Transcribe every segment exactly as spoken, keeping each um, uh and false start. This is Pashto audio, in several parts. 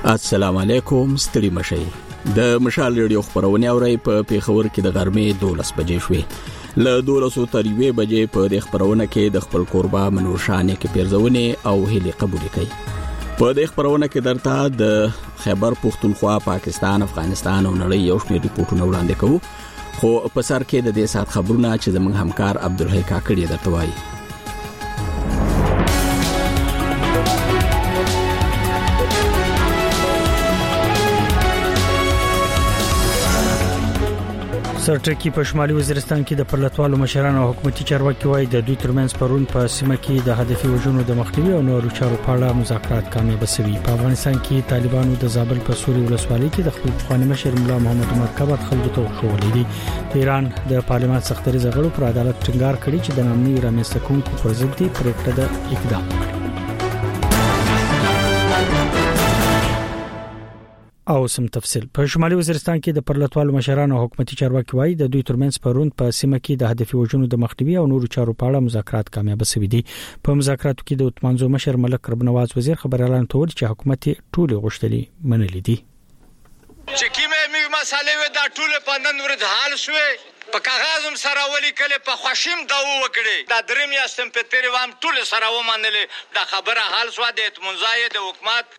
السلام علیکم، ستړي مشئ. د مشال ریډیو خبرونه اوري په پیښور کې د غرمې دولس بجې شوې. له دولسو تر یوې بجې په د خبرونه کې د خپل قربا منورشانې کې پیرزونه او هلي قبول کړي. په د خبرونه کې درته د خیبر پختونخوا، پاکستان، افغانستان او نړۍ یو شمېر ریپورتونه وړاندې کوو. خو په سر کې د دې سات خبرونه چې زموږ همکار عبدالحی کاکړي درته وایي. سرټکی په شمالي وزیرستان کې د پرلطوالو مشرانو او حکومتي چارواکي وایي د دوی ترمنځ پرون په سیمه کې د هدفي وژنو د مخنیوي او نورو چارو په اړه مذاکرات کامیاب شوي. په افغانستان کې طالبانو د زابل په سوري ولسوالۍ کې د خپل پخوانی مشر ملا محمد عمر قبر خلکو ته وښودل دي. د ایران د پارلمان سختري زغړو پر عدالت ټینګار کړی چې د نامنوي رامنځته کوونکو پر ضد دي پریکړه د اقدام کړي. او سم تفصیل. په شمالي وزیرستان کې د پرلطوالو مشرانو او حکومتي چارواکي وایي د دوی ترمنځ پرون په سیمه کې د هدفي وژنو د مخنیوي او نورو چارو په اړه مذاکرات کامیاب شوي دي. په مذاکراتو کې د اتمانزو مشر ملک رب نواز وزیر خبر اعلان کړ چې حکومت ټول غوښتلې منلې دي. چې کیمه می مسالې و دا ټول په نن ورځ حال شوې په کاغذم سره ولي کله په خوشیم دا وکړي دا دریم یا سمپټری وام ټول سره و منلې دا خبره حال شو د اتمنځای د حکومت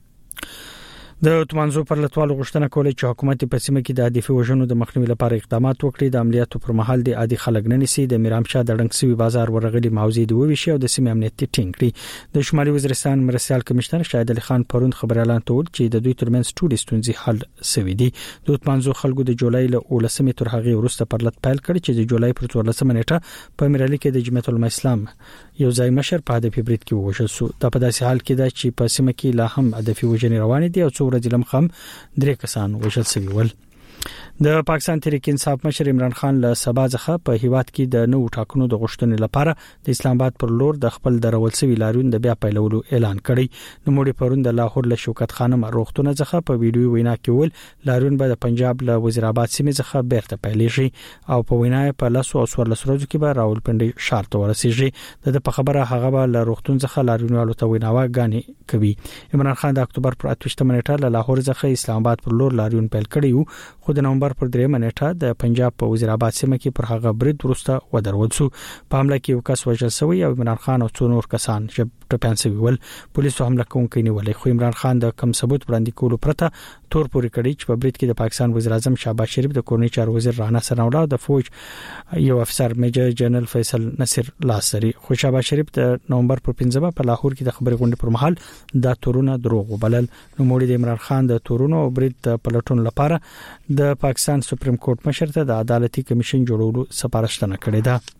د اتمانزو پرلطوالو غوښتنه کوله چې حکومت په سیمه کې د هدفي وژنو د مخنیوي لپاره اقدامات وکړي. د عملیاتو پر مهال د عادي خلک نه نسی د میرامشاه د ډنګسوي بازار ورغلي موضوع دی ویشي او د سیمه امنیت ټینګ کړي. د شمالي وزیرستان مرستيال کمشنر شاهد علي خان پرون خبر اعلان کړ چې د دوی ترمنځ ټول ستونزې حل شوي دي. د اتمانزو خلکو د جولای له اولسمې تر هغه وروسته پرلط پیل کړ چې د جولای پر څوارلسمه نیټه په میرالي کې د جمعیت العلماء اسلام یو ځای مشر په هدفي برید کې ووژل شو. دا په داسې حال کې ده چې په سیمه کې لا هم هدفي وژنې روانې دي او څو ورځې لمخم درې کسان وژل شوي ول. د پاکستان تحریک انصاف مشر عمران خان له سبا څخه په هیواد کې د نوو ټاکنو د غوښتنې لپاره د اسلام آباد پر لور د خپل درول شوی لاریون د بیا پیلولو اعلان کړی. نو موږ پرون د لاهور له شوکت خانم روغتون څخه په ویډیو وینا کې ول لاریون به د پنجاب له وزیر آباد سیمه څخه بیرته پیلېږي او په وینا په لاسو او څوارلس ورځو کې به راولپنډي شهر ته ورسیږي. د په خبره هغه به له روغتون څخه لاریونوالو ته ویناوه غانې کوي. عمران خان د اکتوبر پر اتوشتمه نیټه له لاهور څخه اسلام آباد پر لور لاریون پیل کړی خو د نومبر پر درېمه نیټه د پنجاب په وزیر آباد سیمه کې پر هغه برید وروسته ودرول شو. په حمله کې یو کس وژل شوی او عمران خان او څو نور کسان ټپيان شوي ول. پولیسو حمله کوونکي نیولې خو عمران خان د کم ثبوت وړاندې کولو پرته تور پورې کړی چې په برید کې د پاکستان وزیر اعظم شهباز شریف، د کورنۍ چارو وزیر رانا سناولا او د فوج یو افسر میجر جنرال فیصل نصر لاسری. خو شهباز شریف د نومبر پر پنځمه په لاهور کې د خبري غونډې پر مهال دا تورونه دروغ وبلل. نو موږ د عمران خان د تورونو او برید پلټون لپاره د پاکستان سپریم کورټ مشر ته د عدالتي کمیشن جوړولو سپارښتنه کړې ده.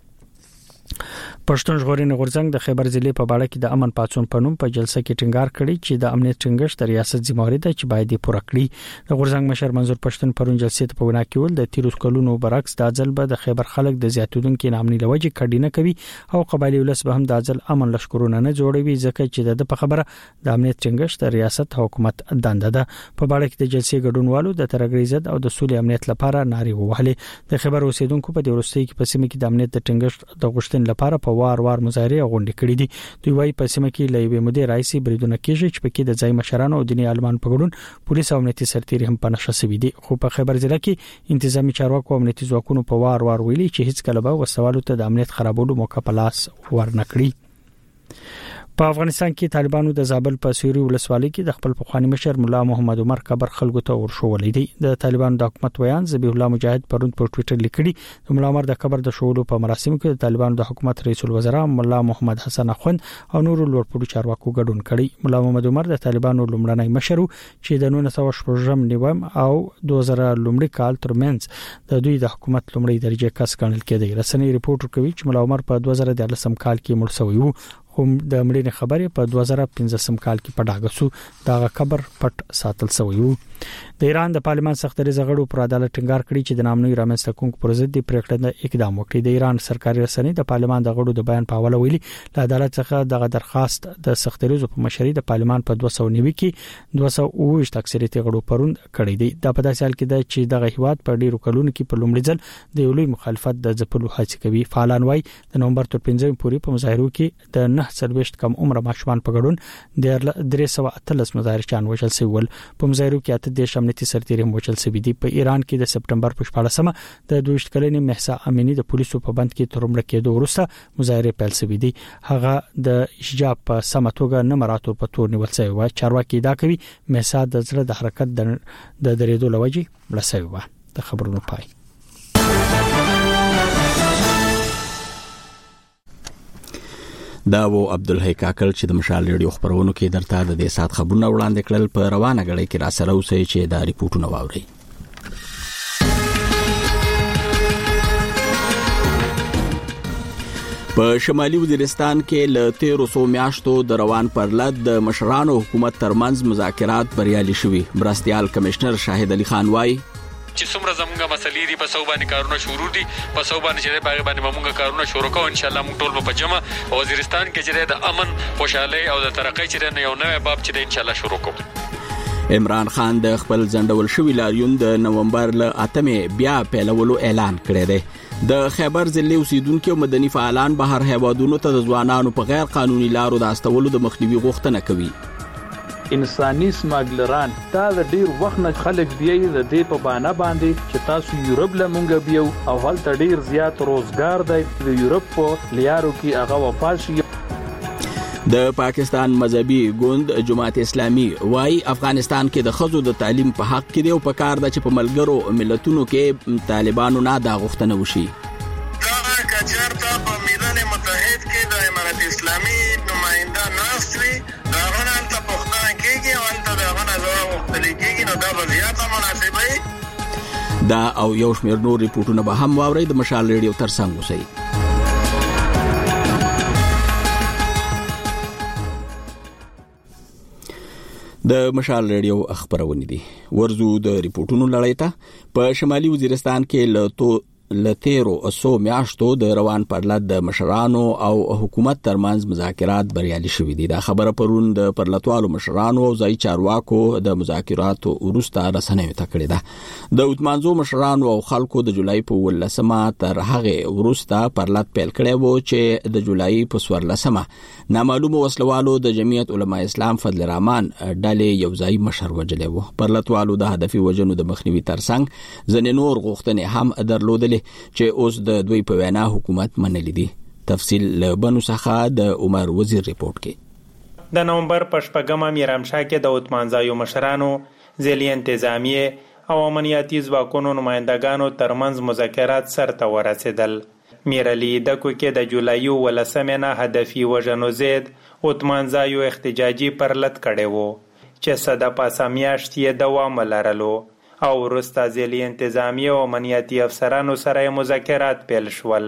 پښتون ژغورنې غورځنګ د خیبر ضلع په باړه کې د امن پاتون پنوم په جلسه کې ټینګار کړی چې د امنیت ټینګښت د ریاست ذمہواری ده چې باید پوره کړي. د غورځنګ مشر منظور پښتون پرون جلسې ته په وینا کې ول د تیرو کلونو برعکس د ځل به د خیبر خلک د زیاتودونکو نامني لوجه کډی نه کوي او قبایلی ولس به هم د ځل امن لشکرونه نه جوړوي ځکه چې د په خبره د امنیت ټینګښت د ریاست حکومت دنده ده. په باړه کې د جلسې ګډونوالو د ترګری ضد او د سولې امنیت لپاره ناري ووهلې. د خیبر اوسیدونکو په دورستۍ کې په سیمه کې د امنیت ټینګښت د غوښتنې لپاره په وار وار مظاهره غونډې کړې دي. دوی وايي په سیمه کې لایوي مدیر رئیسي بریدونه کېږي چې پکې د ځای مشرانو او دیني عالمان په ګډون پولیس او امنیتي سرتیري هم په نشه شوي دي. خو په خیبر ضلع کې انتظامی چارواکو او امنیتي ځواکونو په وار وار ویلي چې هیڅ کله به وسوالو ته د امنیت خرابولو موقع په لاس ورنکړي. په افغانستان کې طالبانو د زابل په سوري ولسوالۍ کې د خپل پخوانی مشر ملا محمد عمر قبر خلکو ته ورشولې دي. د طالبانو د حکومت ویان ذبیح الله مجاهد پرون په ټوئیټر لیکلي د ملا عمر د قبر د شولو په مراسمو کې د طالبانو د حکومت رئیس الوزرا ملا محمد حسن اخوند او نورو لوړپوړو چارواکو ګډون کړي. ملا محمد عمر د طالبانو لومړنی مشر چې د نولس سوه شپږم نیوم او دوه زره لومړي کال ترمنځ د دوی د حکومت لومړی درجه کس ګڼل کېدی. رسنۍ ریپورت کوي چې ملا عمر په دوه زره ديارلسم کال کې مړ شوی و. هم د مړینې خبرې په دوه زره پنځلسم کال کې په ډاګه سو دا قبر پټ ساتل شوی و. د ایران د پارلمان سختري زغړو پر عدالت ټینګار کړی چې د نامنوي رامنځته کوونکو پر ضد پریکړه اقدام وکړي. د ایران سرکاري رسنۍ د پارلمان د غړو د بیان په حواله ویلي له عدالت څخه دغه درخواست د سختریزو په مشرۍ د پارلمان په دوه سوه نوي کې دوه سوه اووه اکثریت غړو پروند کړی دی. دا په داسې حال کې ده چې دغه هیواد په ډیرو کلونو کې په لومړي ځل د یو لوی مخالفت د ځپلو هڅه کوي. فعالان وايي د نومبر تر پنځمې پورې په مظاهرو کې د نه سرويشت کم عمر ماشومان په ګډون د درې سوه اتلس مظاهرچیان وژل شوي ول. په مظاهرو کې اته دیرش امنیتي سرتیري وژل شوي دي. په ایران کې د سپټمبر په شپاړسمه د دوه ویشت کلنې مهسا امینی د پولیسو په بند کې تر مړه کېدو وروسته مظاهره پیل شوې دي. هغه د حجاب په سمه توګه نه مراتو په تور نیول شوی و. چارواکي دا کوي مهسا د زړه د حرکت د درېدو لوجي مړه شوی و. د خبرونو پای. دا و عبدالحی کاکل چې د مشال ریډیو خبرونو کې درته د دې سات خبرونه وړاندې کړل. په روانه غړي کې را سره اوسئ چې دا ریپورتونه واوري. په شمالي وزیرستان کې له تیرو سو میاشتو د روان پرلط د مشرانو حکومت ترمنځ مذاکرات بریالي شوي. مرستيال کمشنر شاهد علي خان وايي چې څومره زمونږه مسلې دي په سو باندې کارونه شروع دي په سو باندې چې باغ باندې مونږه کارونه شروع کوو. ان شاء الله موږ ټول په جمع وزیرستان کې چې د امن خوشحالي او د ترقۍ چې یو نوې باب چې ان شاء الله شروع کوو. عمران خان د خپل ځندول شوی لاریون د نومبر ل اتمه بیا پیلولو اعلان کړی دی. د خیبر ضلع اوسیدونکو مدني فعالان بهر هیوادونو ته د ځوانانو په غیر قانوني لارو د استولو د مخنیوي غوښتنه کوي. انساني سمګلران دا د ډیر وخت نه خلک بیاي د دې په باندې باندې چې تاسو یورپ لمونګ بیو او هلته ډیر زیات روزګار دی د یورپ په لیارو کې هغه وفات شي. د پاکستان مذهبي ګوند جماعت اسلامي وايي افغانستان کې د خزو د تعلیم په حق کې دی او په کار ده چې په ملګرو ملتونو کې طالبانو نه دا غوښتنه وشي. دا کچرته په ملل متحد کې د امارت اسلامي نمائنده ناستوي دا غوښتنه ته پښتنه کېږي او انت دا غوښتنه وختلې کېږي نو دا به زیاته مناسبه. دا او یو شمېر نور ریپورتونه به هم واورئ. د مشال ریډیو ترڅنګ اوسئ. د مشال ریډیو خبرونه دي. ورزو د ریپورتونو لړۍ ته په شمالي وزیرستان کې له لتیرو اسو میاشتو د روان پرلط د مشرانو او حکومت ترمنځ مذاکرات بریالي شوي دي. دا خبره پرون د پرلطوالو مشرانو او ځای چارواکو د مذاکراتو وروسته رسنیو ته کړې ده. د اوتمانزو مشرانو او خلکو د جولای په ولسمه تر هغه وروسته پرلط پیل کړی وو چې د جولای په سورلسمه نامعلومه وسلوالو د جمعیت علما اسلام فضل الرحمن ډلې یو ځای مشر وجلې وو. پرلطوالو د هدفي وجنو د مخنیوي ترڅنګ ځنې نور غوښتنې هم درلودلې چې اوس د دوی په وینا حکومت منلې دي. تفصیل له بنو څخه د عمر وزیر ریپورت کې. د نومبر په شپږمه میرامشاه کې د اوتمانزایو مشرانو ځلي انتظامیه او امنیتي ځواکونو نمائندګانو ترمنځ مذاکرات سرته ورسېدل. میرعلي دکو کې د جولای ولسمه نه هدفي وژنو زید اوتمانزایو احتجاجي پرلط کړي وو چې صد پاسه میاشت یې دوام لرلو او وروسته ځلي انتظامیه او امنیتي افسرانو سره مذاکرات پیل شول.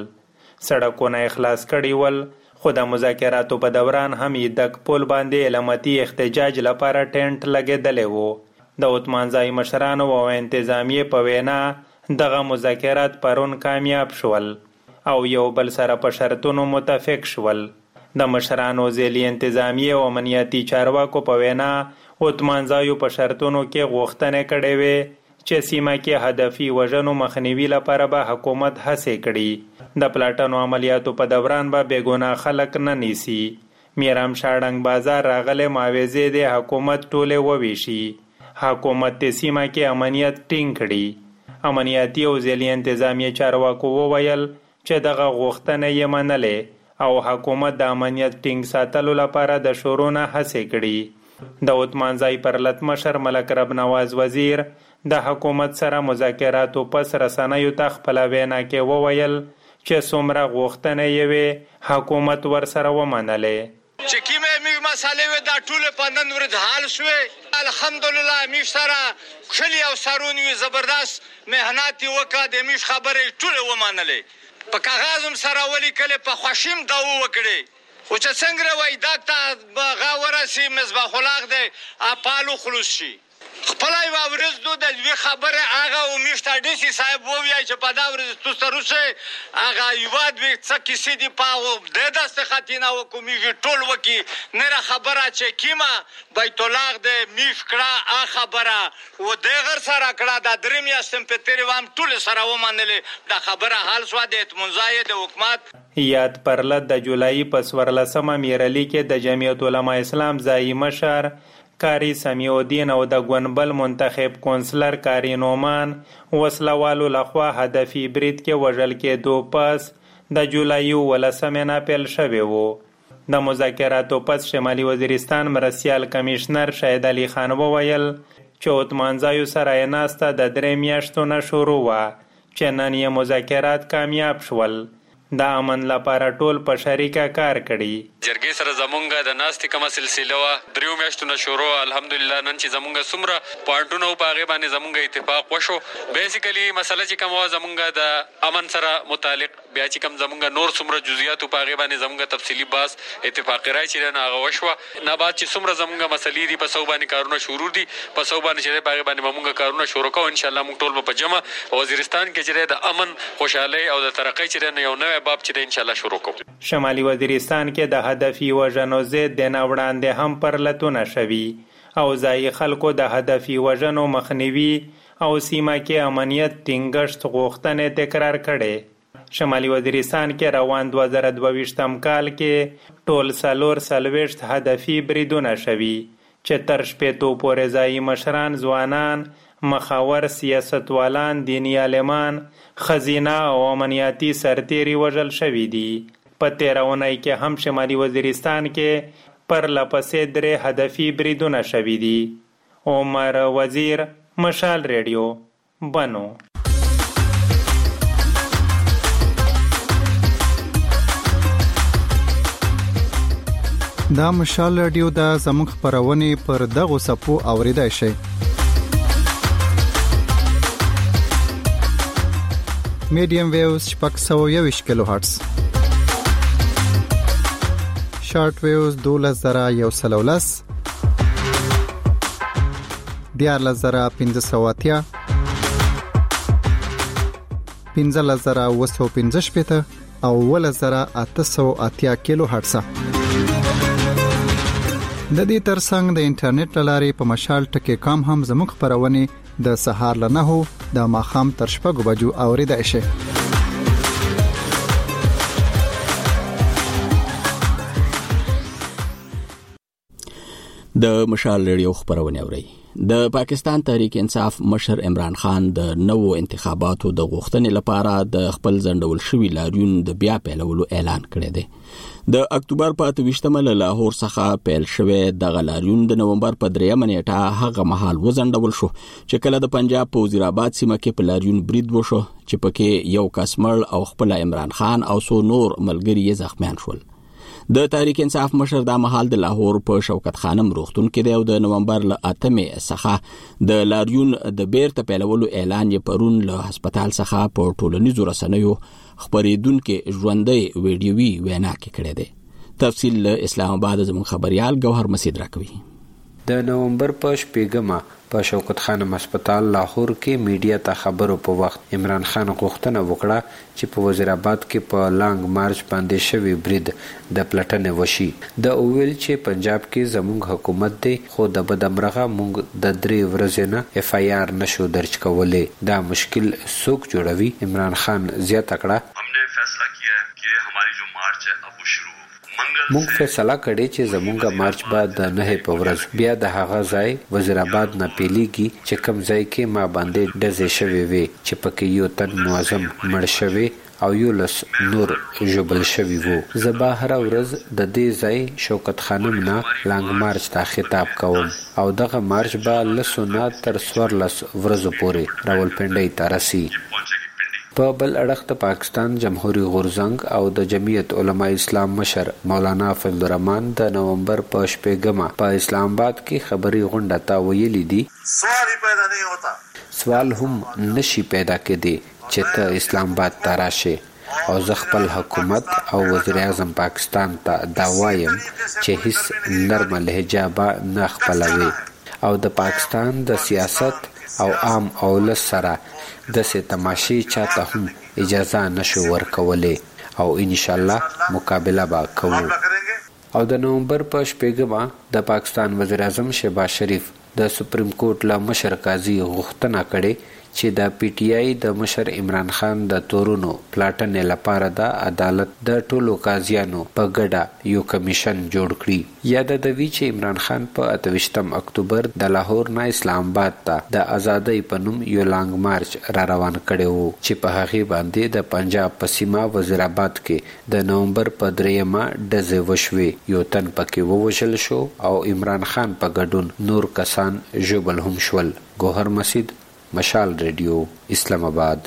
سړکونه اخلاص کړي ول خو د مذاکراتو په دوران هم یې د پول باندې علامتي احتجاج لپاره ټینټ لګېدلی وو. د اوتمانزای مشرانو او انتظامیه په وینا دغه مذاکرات پرون کامیاب شول او یو بل سره په شرطونو متفق شول. د مشرانو ځلي انتظامیه او امنیتي چارواکو په وینا اوتمانزایو په شرطونو کې غوښتنې کړې وې چې سیمه کې هدفي وژنو مخنیوي لپاره به حکومت هڅې کړي. د پلاټونو عملیاتو په دوران به بېګناه خلک نه نیسي. میرام شاړنګ بازار راغلی معاوضې د حکومت ټولې وویشي. حکومت د سیمه کې امنیت ټینګ کړي. امنیتي او ځلي انتظامیه چارواکو وویل چې دغه غوښتنې یې منلې او حکومت د امنیت ټینګ ساتلو لپاره د شروع نه هڅې کړي. د اوتمانزای پرلط مشر ملک رب نواز وزیر د حکومت سره مذاکراتو پس رسنیو ته خپل وینا کې وویل چې څومره غوښتنې یې وې حکومت ورسره ومنلې. چې کیمه می مسالې و دا ټول په نن ورځ حال شوې الحمدلله می سره خلی او سارونی زبردست مهنت وکړه د میش خبرې ټول ومنلې په کاغذم سره ولی کله په خوشیم دا وکړي او چې څنګه وای دا ته غاورسي مصباح الحق دی اپالو خلوص شي خپل یو ورځ دو د وی خبره هغه او میشته ډیسی صاحب وویای چې په دا ورځ تو سره سه هغه یو د څه کیسې دی پاو د داسته خاتینه او کومي ټول وکی نه خبره چې کیما بیت الله د میش کړه ا خبره و د غیر سره کړه د درې میاشتې په تیری وام ټول سره ومنلې د خبره حال سو د اطمینان د حکومت یاد پرله د جولای په څوارلسمه میرالي کې د جمعیت علما اسلام ځایي مشر کاری سمیع الدین او د ګونبل منتخب کونسلر کاری نومان وسلوالو لخوا هدفي برید کې وژل کېدو پس د جولای ولسمه نه پیل شوی وو. د مذاکراتو پس شمالي وزیرستان مرستیال کمشنر شهید علي خان وویل چې عثمانزایو سره یې ناسته د درې میاشتو نه شروع وه چې نن یې مذاکرات کامیاب شول. د امن لپاره ټول په شریکه کار کړي. جرګې سره زمونږ د ناستې کومه سلسله وه دریو میاشتو نه شروع الحمدلله نن چې زمونږ څومره پوینټونه وو په هغې باندې زمونږ اتفاق وشو. بیسیکلي مسله چې کومه وه زمونږ د امن سره متعلق بیا چې کوم زمونږ نور څومره جزئیات په هغې باندې زمونږ تفصیلي بحث اتفاقي رایې چې دی نه هغه وشوه. نه بعد چې څومره زمونږ مسلې دي په سو باندې کارونه شروع دي په سو باندې چې دی په هغې باندې به مونږ کارونه شروع کوو. انشاءالله مونږ ټول به په جمع وزیرستان کې چې دی د امن خوشحالۍ او د ترقۍ چې دی نه یو نوی باب چې دی انشاءالله شروع کوو. شمالي وزیرستان کې د هدفي وژنو ضد د نه وړاندې هم پرلتونه شوي او ځایي خلکو د هدفي وژنو مخنیوي او سیمه کې امنیت ټینګښت غوښتنې تکرار کړي. شمالي وزیرستان کې روان دوه زره دوه ویشتم کال کې ټول څلور څلوېښت هدفي بریدونه شوي چې تر شپېتو پورې ځایي مشران ځوانان مخاور سیاستوالان دیني عالمان خزینه او امنیتي سرتیري وژل شوي دي. په تېره اونۍ کې هم شمالي وزیرستان کې پرله پسې درې هدفي بریدونه شوي دي. عمر وزیر مشال ریډیو بنو. دا مشال رادیو دا زموږ خبرونه پر دغه صفو اوریدای شي. میډیم ویوز شپږ سوه یوویشت کیلو هرتز، شارټ ویوز دولس زره یو سل او لس، دیارلس زره پنځه سوه اتیا، پنځلس زره اوه سوه پنځه شپېته او اوولس زره اته سوه اتیا کیلو هرتز. د دې ترڅنګ د انټرنیټ لارې په مشال ټکی کام هم زموږ خبرونه د سهار له نهو د ماښام تر شپږو بجو اوریدای شي. د مشال ریډیو خبرونه اوري. د پاکستان تحریک انصاف مشر عمران خان د نوو انتخاباتو د غوښتنې لپاره د خپل ځنډول شوی لاریون د بیا پیلولو اعلان کړی دی. د اکتوبر په اته ویشتمه له لاهور څخه پیل شوی د غلاریون د نومبر په دریمه نیټه هغه مهال وزندول شو چې کله د پنجاب په وزیرآباد سیمه کې په لاریون برید وشو چې پکې یو کس مړ او خپل عمران خان او څو نور ملګري یې زخمیان شول. د تحریک انصاف مشر د مهال د لاهور په شوکت خانم روغتون کې دی او د نومبر له اتمې څخه د لاریون د بیرته پیلولو اعلان یې پرون له هسپتال څخه په ټولنیزو رسنیو خبرېدونکو ژوندۍ ویډیوي وینا کې کړی دی. تفصیل له اسلام آباد زموږ خبريال گوهر مسعود راکوي. د نومبر په شپږمه په شوکت خانم هسپتال لاهور کې میډیا ته خبرو په وخت عمران خان غوښتنه وکړه چې په وزیرآباد کې په لانګ مارچ باندې شوی برید د پلټنې وشي. د اویل چې پنجاب کې زموږ حکومت دی خو د بدمرغه موږ د درې ورځې نه اف آی آر نشو درج کولای. دا مشکل څوک جوړوي؟ عمران خان زیاته کړه हमने फैसला किया है कि हमारी जो मार्च है अब वो शुरू مونږ فیصله کړې چې زمونږ مارچ بعد د نه په ورځ بیا د هغه ځای وزیرآباد نه پیلیږي چې کوم ځای کې ما باندې ډزې شوې وي چې پکې یو تن معظم مړ شوی او یو لس نور جوبل شوی وو. زه به هر ورځ د دې ځای شوکت خانم نه لانګ مارچ ته خطاب کوم او دغه مارچ به لسو نه تر څوارلس ورځو پورې راولپنډۍ ته رسي. په بل اړخ د پاکستان جمهوریت غورځنګ او د جمعیت علما اسلام مشر مولانا فضل الرحمن د نومبر په شپږمه په اسلام آباد کې خبري غونډه تا ویلي دي سوال پیدا نه ہوتا سوال هم نشي پیدا کېدی چې ته اسلام آباد ته راشې او زه خپل حکومت او وزیر اعظم پاکستان ته دا وایم چې هیڅ نرمه لهجه به نه خپلوي او د پاکستان د سیاست او عام اولس سره د سه تماشي چاته هم اجازه نشو ورکولې او ان شاء الله مقابله با کوو. او د نومبر په شپږمه د پاکستان وزیر اعظم شهباز شریف د سپریم کورټ له مشر قاضي غوښتنه کړې چې د پی ټی آی د مشر عمران خان د تورونو پلاټنې لپاره د عدالت د ټولو قاضیانو په ګډه یو کمیشن جوړ کړي. یاد د وی چې عمران خان په اتویشتم اکتوبر د لاهور نه اسلام آباد ته د ازادۍ په نوم یو لانګ مارچ را روان کړي وو چې په هغه باندې د پنجاب په سیمه وزیرآباد کې د نومبر په دریمه ډزې وشوي. یو تن پکې ووژل شو او عمران خان په ګډون نور کسان ژوبل هم شول. ګوهر مسید، مشال ریډیو، اسلام آباد.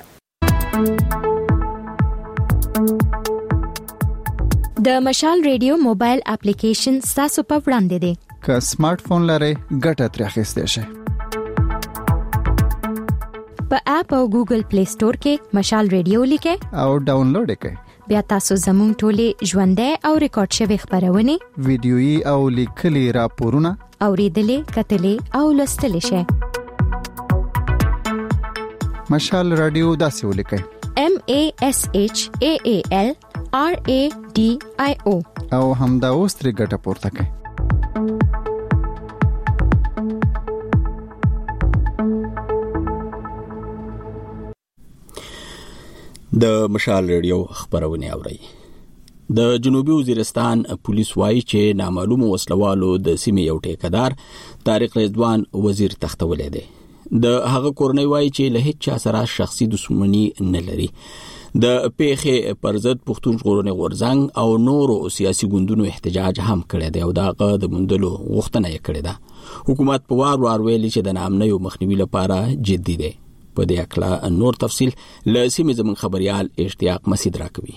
د مشال ریډیو موبایل اپلیکیشن تاسو په وړاندې دی. که سمارټ فون لرئ ګټه ترې اخیستئ شئ. په اپ او ګوګل پلی سٹور کې مشال ریډیو لیکئ او ډاونلوډ یې کړئ. بیا تاسو زموږ ټولې ژوندۍ او ریکارډ شوی خبرونه، ویډیويي او لیکلي راپورونه اوریدلې، کتلې او لوستلې شئ. مشال رادیو داسې ولیکئ: M A S H A A L R A D I O او همدا اوس ترې ګټه پورته کړئ. د مشال ریډیو خبرونه اوري. د جنوبي وزیرستان پولیس وایي چې نامعلوم وسلوالو د سیمې یو ټیکدار طارق رضوان وزیر تختولې دی. د هغه کورنۍ وایي چې له هیڅ چا سره شخصي دښمنی نه لري. د پیښې پر ضد پښتون ژغورنې غورځنګ او نورو سیاسي ګوندونو احتجاج هم کړی دی او دغه د موندلو غوښتنه یې کړې ده. حکومت په وار وار ویلي چې د ناامنیو مخنیوي لپاره جدي دی. په دې اړه نور تفصیل له سیمې زموږ خبريال اشتیاق مسید راکوي.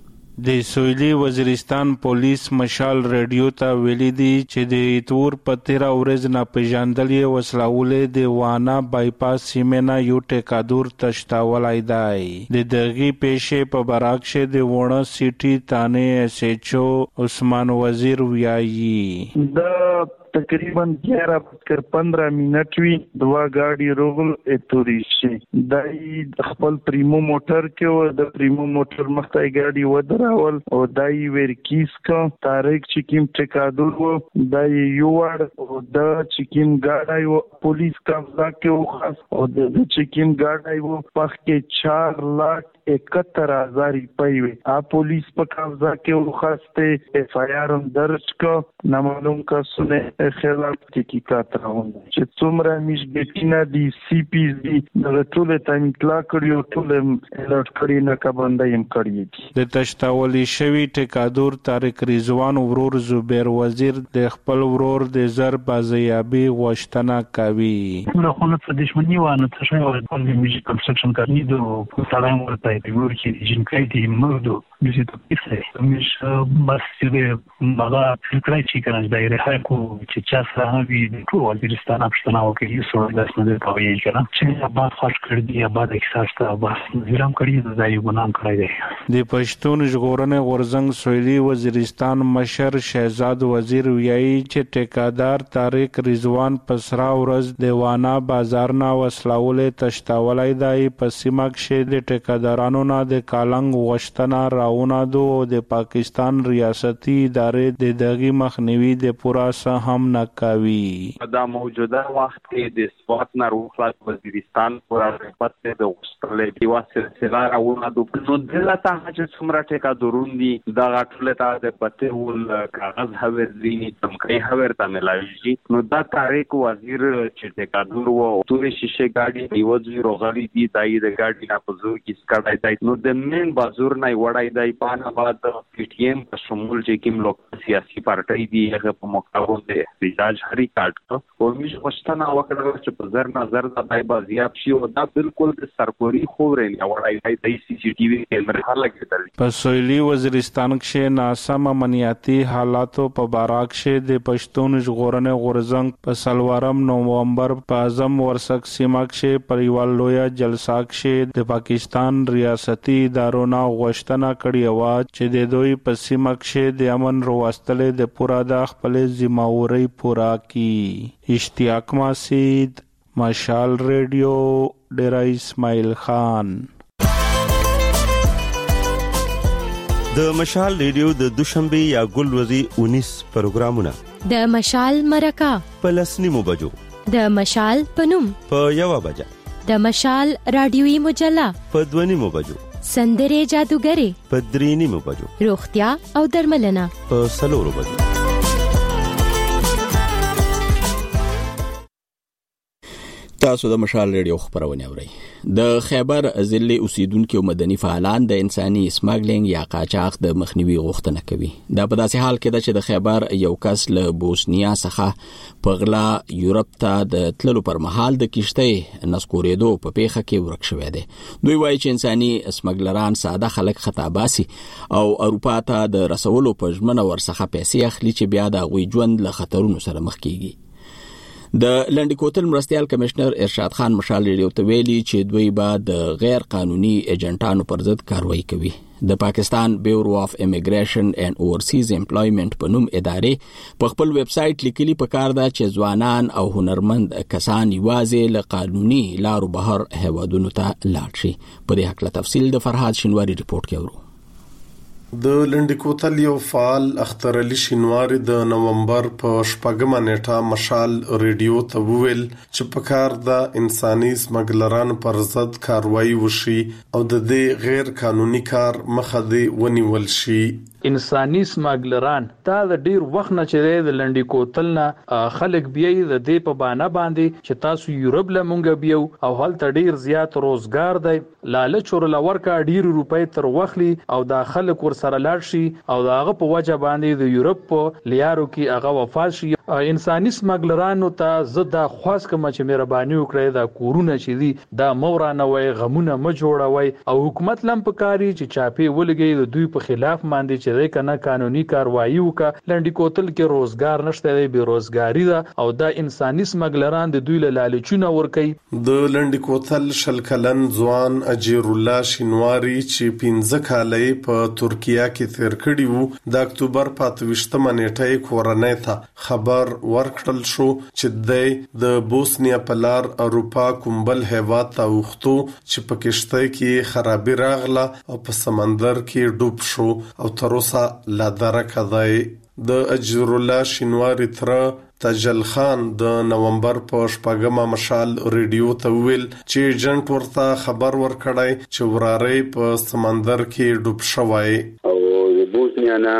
د سویلي وزیرستان پولیس مشال ریډیو ته ویلي دي چې د تور په تیرا ورځ نه پېژندلې وسلولې د وانا بایپاس سیمه یو ټیکادور تشتاولای دی. د دغه پیښې په براکشه د وونه سیټي تانه ایس ایچ او عثمان وزیر ویایي د تقریبا ग्यारह बजकर पंद्रह मिनट وی دوا گاډي روغل اتوري شي دای خپل پریمو موټر کې او د پریمو موټر مخته گاډي ودراول او دای ورکیس کا طارق چکیم ټیکادور و دای یوړ او د چکیم گاډي و پولیس قبضه کې او خاص او د چکیم گاډي و پخ کې چار لاکھ اکہتر ہزار روپئے ہوئے. آپ پولیس پر قبضہ کے وخاستے ایف آئی آر درج کا نامعلوم کا سنے خلاف تحقیقات راون چې څومره میش ګټینا دی سی پی دی د ټول ټایم اطلاع کړیو ټول الرټ کړی نه کا باندې هم کړی. د تشتاولی شوی ټیکادور طارق رضوان ورور زبیر وزیر د خپل ورور د زر بازیابی غوښتنه کوي. نو خو په دښمنی وانه څه شوی په میوزیک کنسټرکشن کوي د سلام ورته ورکی جنکای دی مردو میشه تو پیسه میشه مسیر مغا فکرای چی کنه دایره های کو چې چا سره وی د ټول وزیرستان اپشتنا وکړي سو د اسنه د پوي کنه چې آباد خوش کړ دی آباد احساس ته آباد ویرام کړی د ځای ګنام کړی دی. د پښتون ژغورنې غورځنګ سویلي وزیرستان مشر شهزاد وزیر ویایي چې ټیکادار طارق رضوان پسرا ورځ د وانا بازار نه وسلولې تشتاولای دی په سیمه کې د ټیکادار قانون د کالنګ وشتنا راونه دو د پاکستان ریاستي ادارې د دغه مخنیوي د پورا سهم نکوي. دا موجوده وخت کې د سوات ناروخلاص وزیرستان پورا رپټ د وستلې دی واسره راونه دو نو دلته چې څومره ټیکا درون دي دا ټول ته د پته ول کاغذ هور دي تمکې هور ته ملایي نو دا تاریخ وزیر چې ټیکا دور و تورې شیشه ګاډي دی وځي روغلي دي دای د ګاډي نه پزور کې سکړای نو د مین بازور نه وړای دی پانه بعد پی ټی ایم په شمول چې کوم لوک سیاسي پارټي دی هغه په مقابل د احتجاج هري کاټ او موږ خوشتنه وکړو چې په زر نظر د پای بازیاب شي او دا بالکل د سرکوري خورې نه وړای دی سی سی ټي وی کیمرې لګیدل. په سویلي وزیرستان کې ناسم امنیتي حالاتو په باراک شه د پښتون ژغورنې غورځنګ په سلوارم نومبر په اعظم ورسک سیمه کې پریوال لویا جلسه کې د پاکستان ریاستي ادارو نه غوښتنه کړی و چې د دوی په سیمه کې د امن وروستلې د پورا د خپل ذمہواری پورا کی. اشتیاق ماسید، مشال ریډیو، ډیرا اسماعیل خان. د مشال ریډیو د دوشنبه یا ګلوري انیس پروګرامونه د مشال مرکه په لسنیمو بجو، د مشال پنوم په یو بجه، د مشال رادیوي مجله په دونیمو بجو، سندره جادوګری په درینیمو بجو، روغتیا او درملنه په سلورو بجو. تاسو د مشال ریډیو خبرونه اورئ. د خیبر ضلع اوسیدونکو مدني فعالان د انساني سمګلینګ یا قاچاق د مخنیوي غوښتنه کوي. دا په داسې حال کې ده چې د خیبر یو کس له بوسنیا څخه په غلا یورپ ته د تللو پر مهال د کشتۍ نسکورېدو په پیښه کې ورک شوی دی. دوی وایي چې انساني سمګلران ساده خلک خطا باسي او اروپا ته د رسولو په ژمنه ورڅخه پیسې اخلي چې بیا د غوي ژوند له خطرونو سره مخ کیږي. د لنډی کوتل مرستيال کمشنر ارشاد خان مشال ریډیو ته ویلي چې دوی به د غیر قانوني ایجنټانو پر ضد کاروایی کوي. د پاکستان بیورو اف امیګریشن اینڈ اورسیز امپلایمنٹ په نوم ادارې په خپل ویب سټ لیکلي پکار ده چې ځوانان او هنرمند کسان یوازې له قانوني لارو بهر هیوادونو ته لاړ شي. په دې حق له تفصیل د فرهاد شینواری ریپورت کې ورو. د لنډی کوتل یو فعال اختر علي شینواری د نومبر په شپږمه نیټه مشال ریډیو ته وویل چې په کار د انساني سمګلران پر ضد کاروایی وشي او د دې غیر قانوني کار مخه دې ونیول شي. انساني سمګلران دا د ډیر وخت نه چې د لنډی کوتل نه خلک بیاي د دې په باندې باندې چې تاسو یورپ لمونګ بیو او هلته ډیر زیات روزګار دی، لالچ ور لورکا ډیر روپۍ تر وخلی او دا خلک ور سره لاړ شي او دا هغه په وجه باندې د یورپ په لیارو کې هغه وفات شي. انساني سمګلرانو ته زدا خاص کوم چې مهرباني وکړي دا کورونه چې دي دا مورانه وای غمونه م جوړوي او حکومت لم پکاري چې چاپی ولګي د دوی په خلاف باندې چې دی کنه قانوني کاروایی وکړه. لنډی کوتل کې روزګار نشته دی، بیروزګاری ده او دا انساني سمګلران د دوی له لالچونه ور کوي. د لنډی کوتل شلکلن ځوان اجیر الله شینواری چې پنځه کاله په ترکیه کې تیر کړی وو د اکتوبر په اتوشتمه نیټه کورنۍ ته خبر ورکړل شو چې د بوسنیا په لار اروپا کومبل هیواد ته وختو چې په کشته کې خرابې راغله او په سمندر کې ډوب شو او تر اوسه لا درکه دی. د اجر الله شینواری تر تجل خان د نومبر په شپږمه مشال ریډیو ته ویل چې ایجنټ ورته خبر ورکړی چې وراره په سمندر کې ډوب شوی او د بوسنیا نه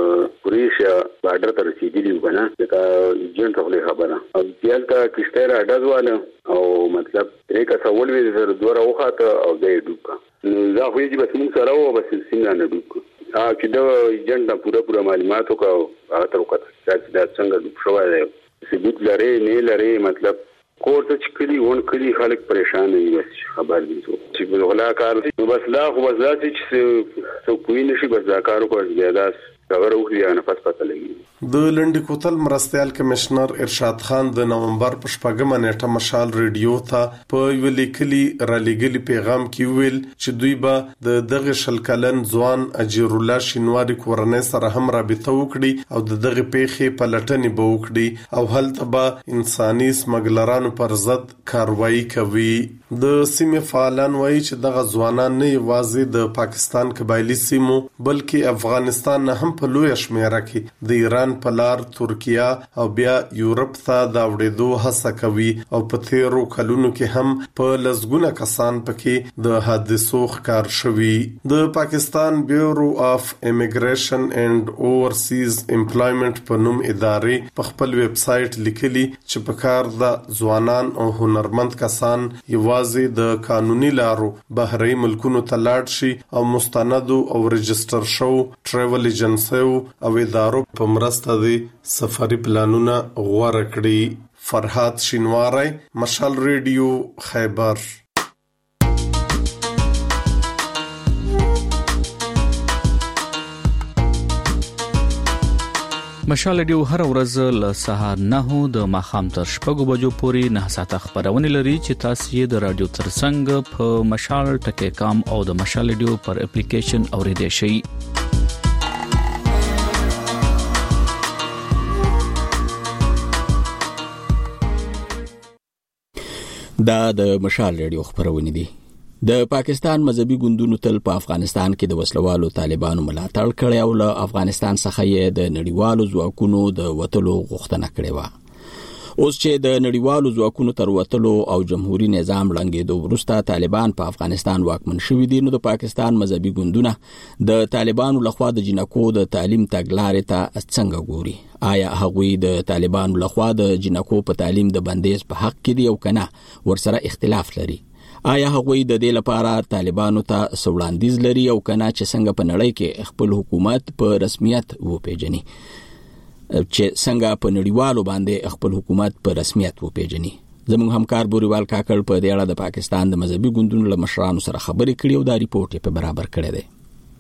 پولیسیا بارډر ته رسیدلی و کنه دا ایجنټ خپل خبره او بیا کا کشته را ډزواله او مطلب ترې کا سوال وی زر دوره وخاته او دې ډوب نو دا خو یې بس موږ سره و بس څنګه نه ډوب ا چې دا ایجنټ نه پوره پوره معلومات وکاو هغه تر وخت چې دا څنګه ډوب شوی دی ثبوت لري نه لري مطلب کوړه چې کلی ون کلی خلک پریشان دي بس خبر دي چې په غلا کار نو بس لا خو بس چې څو کوی نشي بس دا کارو کوي زیاده خبر وکړي نه پس پته لګي. د لنډی کوتل مرستيال کمشنر ارشاد خان د نومبر په شپږمه نیټه مشال ریډیو ته په یو لیکلي را لګلي پیغام کې ویل چې دوی به د دغه شلکلن ځوان اجیر الله شینواری کورنۍ سره هم رابطه وکړي او د دغه پیښې په لټنې به وکړي او هلته به انساني سمګلرانو پر ضد کاروایی کوي. د سیمې فعالان وایي چې دغه ځوانان نه یوازې د پاکستان قبایلی سیمو بلکې افغانستان نه هم په لوی شمیره کې د ایران په لار ترکیه او بیا یورپ ته د وړېدو هڅه کوي او په تیرو کلونو کې هم په لسګونه کسان پکې د حادثو ښکار شوي. د پاکستان بیورو اف امیګریشن اینڈ اورسیز امپلایمنٹ په نوم ادارې په خپل ویب سټ لیکلي چې په کار د ځوانان او هنرمند کسان یوازې د قانوني لارو بهري ملکونو ته لاړ شي او مستند او رجستر شو ټریول ایجنسیو او ادارو په مرسته د سفري پلانونه غوړه کړي. فرهاد شینواری، مشال ریډیو، خیبر. مشال ریډیو هر ورځ له سهار نه د ماخام تر شپږو بجو پورې نه ساعته خبرونه لري چې تاسو یې د رادیو ترڅنګ په مشال ټکی کام او د مشال ریډیو پر اپلیکیشن اوریدئ شئ. دا د مشال ریډیو خبرونه دي. د پاکستان مذهبي ګوندونو تل په افغانستان کې د وسلوالو طالبانو ملاتړ کړی او له افغانستان څخه یې د نړیوالو ځواکونو د وټلو غوښتنه کړې و. اوس چې د نړیوالو ځواکونو تر وټلو او جمهوریت نظام ړنګېدو وروسته طالبان په افغانستان واکمن شوي دي، نو د پاکستان مذهبي ګوندونه د طالبانو لخوا د جنکو د تعلیم تګلارې ته څنګه ګوري؟ آیا هغوی د طالبانو لخوا د جنکو په تعلیم د بندیز په حق کې دي او کنه ورسره اختلاف لري؟ آیا هغوی د دې لپاره طالبانو ته سوړاندیز لري او کنه چې څنګه په نړۍ کې خپل حکومت په رسمیت وپیژني، چې څنګه په نړیوالو باندې خپل حکومت په رسمیت وپیژني؟ زموږ همکار بوریوال کاکړ په دې اړه د پاکستان د مذهبي ګوندونو له مشرانو سره خبرې کړې او دا ریپورت په برابر کړی دی.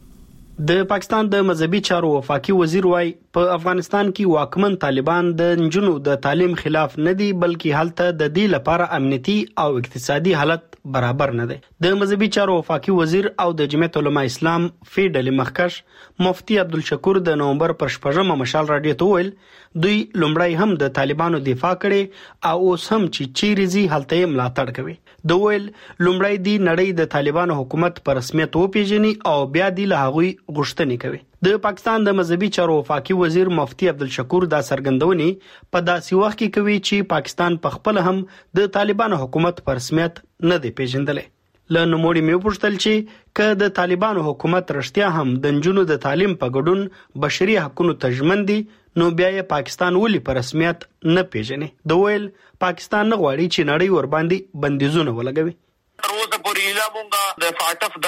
د پاکستان د مذهبي چارو وفاقي وزیر وايي په افغانستان کې واکمن طالبان د نجونو د تعلیم خلاف نه دي، بلکې هلته د دې لپاره امنیتي او اقتصادي حالت برابر نه دی. د مذهبي چارو وفاقي وزیر او د جمعیت علماء اسلام فیډل مخکش مفتی عبدالشکور د نومبر پر شپږمه مشال راډیو ته ویل دوی لومړی هم د طالبانو دفاع کړي او اوس هم چې چیرې زی هلته یې ملاتړ کوي. د ویل لومړی دی نړۍ د طالبانو حکومت پر رسمیت وپیژني او بیا دی له هغوی غوښتنې کوي. د پاکستان د مذهبي چارو وفاقي وزیر مفتی عبدالشکور دا څرګندونې په داسې وخت کې کوي چې پاکستان په خپل هم د طالبانو حکومت پر رسمیت نه دی پیژندلی. له نوموړي مې وپوښتل چې که د طالبانو حکومت رښتیا هم د نجونو د تعلیم په ګډون بشري حقوقو ته ژمن دي، نو بیا یې پاکستان ولې په رسمیت نه پیژني؟ د ویل پاکستان نه غواړي چې نړۍ ور باندې بندیزونه ولګوي. تر اوسه پورې اله مونږه د فاټف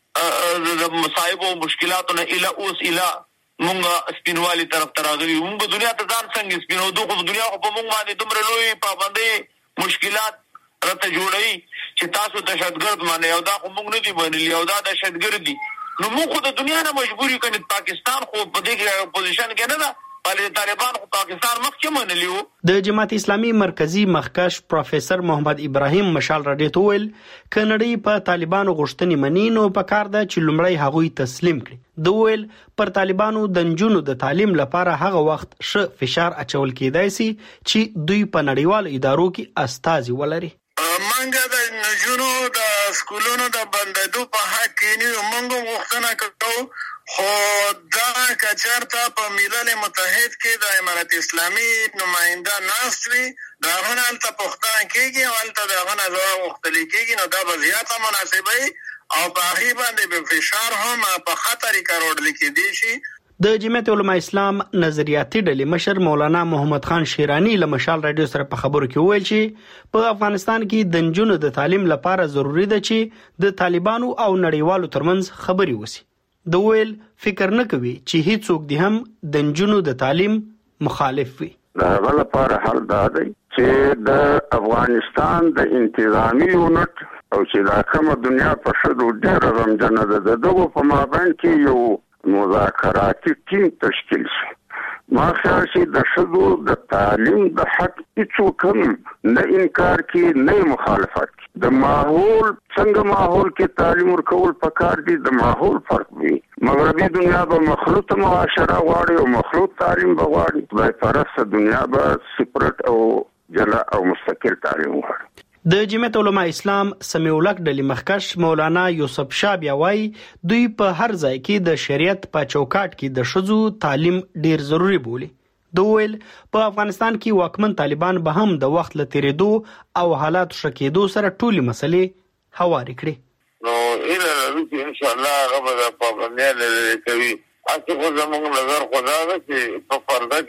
دا د مصايب او مشکلاتو نه اله اوس اله مونږه سپینوالي طرف ته راغلي. مونږ دنیا ته ځان څنګه سپینو دوه دنیا په مونږ باندې دومره لوی پابندي مشکلات راته جوړي چې تاسو دهشتګرد مانه او دا موږ نه دی باندې او دا دهشتګرد دي، نو موږ خو د دنیا نه مجبوري کړي. پاکستان خو په دې کې پوزیشن کې نه ده، بلکې طالبان خو پاکستان مخکې منلیو. د جماعت اسلامي مرکزی مخکش پروفیسور محمد ابراهیم مشال راډیو ته ویل کنړی په طالبانو غوښتنې مني نو په کار ده چې لومړی هغوی تسلیم کړي. د ویل پر طالبانو د نجونو د تعلیم لپاره هغه وخت ش فشار اچول کېدای شي چې دوی په نړیوالو ادارو کې استازي ولري. منګه د نجونو د سکولونو د بندیدو په حق کې نه موږ غوښتنه کوو، خو دا کچرته په ملل متحد کې د امارت اسلامي نماینده ناستوي دا غنالته پښتون کېږي او البته دا غنه ځواب وختلی کېږي، نو دا به زیاته مناسبه او په هغه باندې به فشار هم په خطر کاروډ لیکي دي شي. د جمعیت علماء اسلام نظریاتي ډلې مشر مولانا محمد خان شیرانی له مشال راډیو سره په خبرو کې ویل چې په افغانستان کې د نجونو د تعلیم لپاره ضروری ده چې د طالبانو او نړیوالو ترمنځ خبري وسی. د ویل فکر نه کوي چې هیڅوک دی هم د نجونو د تعلیم مخالف وي. دا غل لپاره حل دا دی چې د افغانستان د انتظامی یونټ او چې دا کومه دنیا په شدو ډېر غمجنه ده دغه په مابین کې یو مذاکراتي ټیم تشکیل شي. ما خیال شي د شدو د تعلیم د حق هیڅوک هم نه انکار کوي نه مخالفت کوي. د ماحول څنګه ماحول کې تعلیم ورکول پکار دي، د ماحول فرق وي. مغربي دنیا به مخلوط معاشره غواړي او مخلوط تعلیم به غواړي، خدای پرسته دنیا به سپرټ او جلا او مستقل تعلیم غواړي. د جمعیت علماء اسلام سمیع الحق ډلې مخکش مولانا یوسف شاه بیا وایي دوی په هر ځای کې د شریعت په چوکاټ کې د ښځو تعلیم ډیر ضروری بولي. د ویل په افغانستان کې واکمن طالبان به هم د وخت له تیریدو او حالات ښه کېدو سره ټولې مسلې هوارې کړي. نو ایله لري ان شاء الله هغه به پابندي لري کوي. اته خو زموږ نظر خدا ده چې په پرده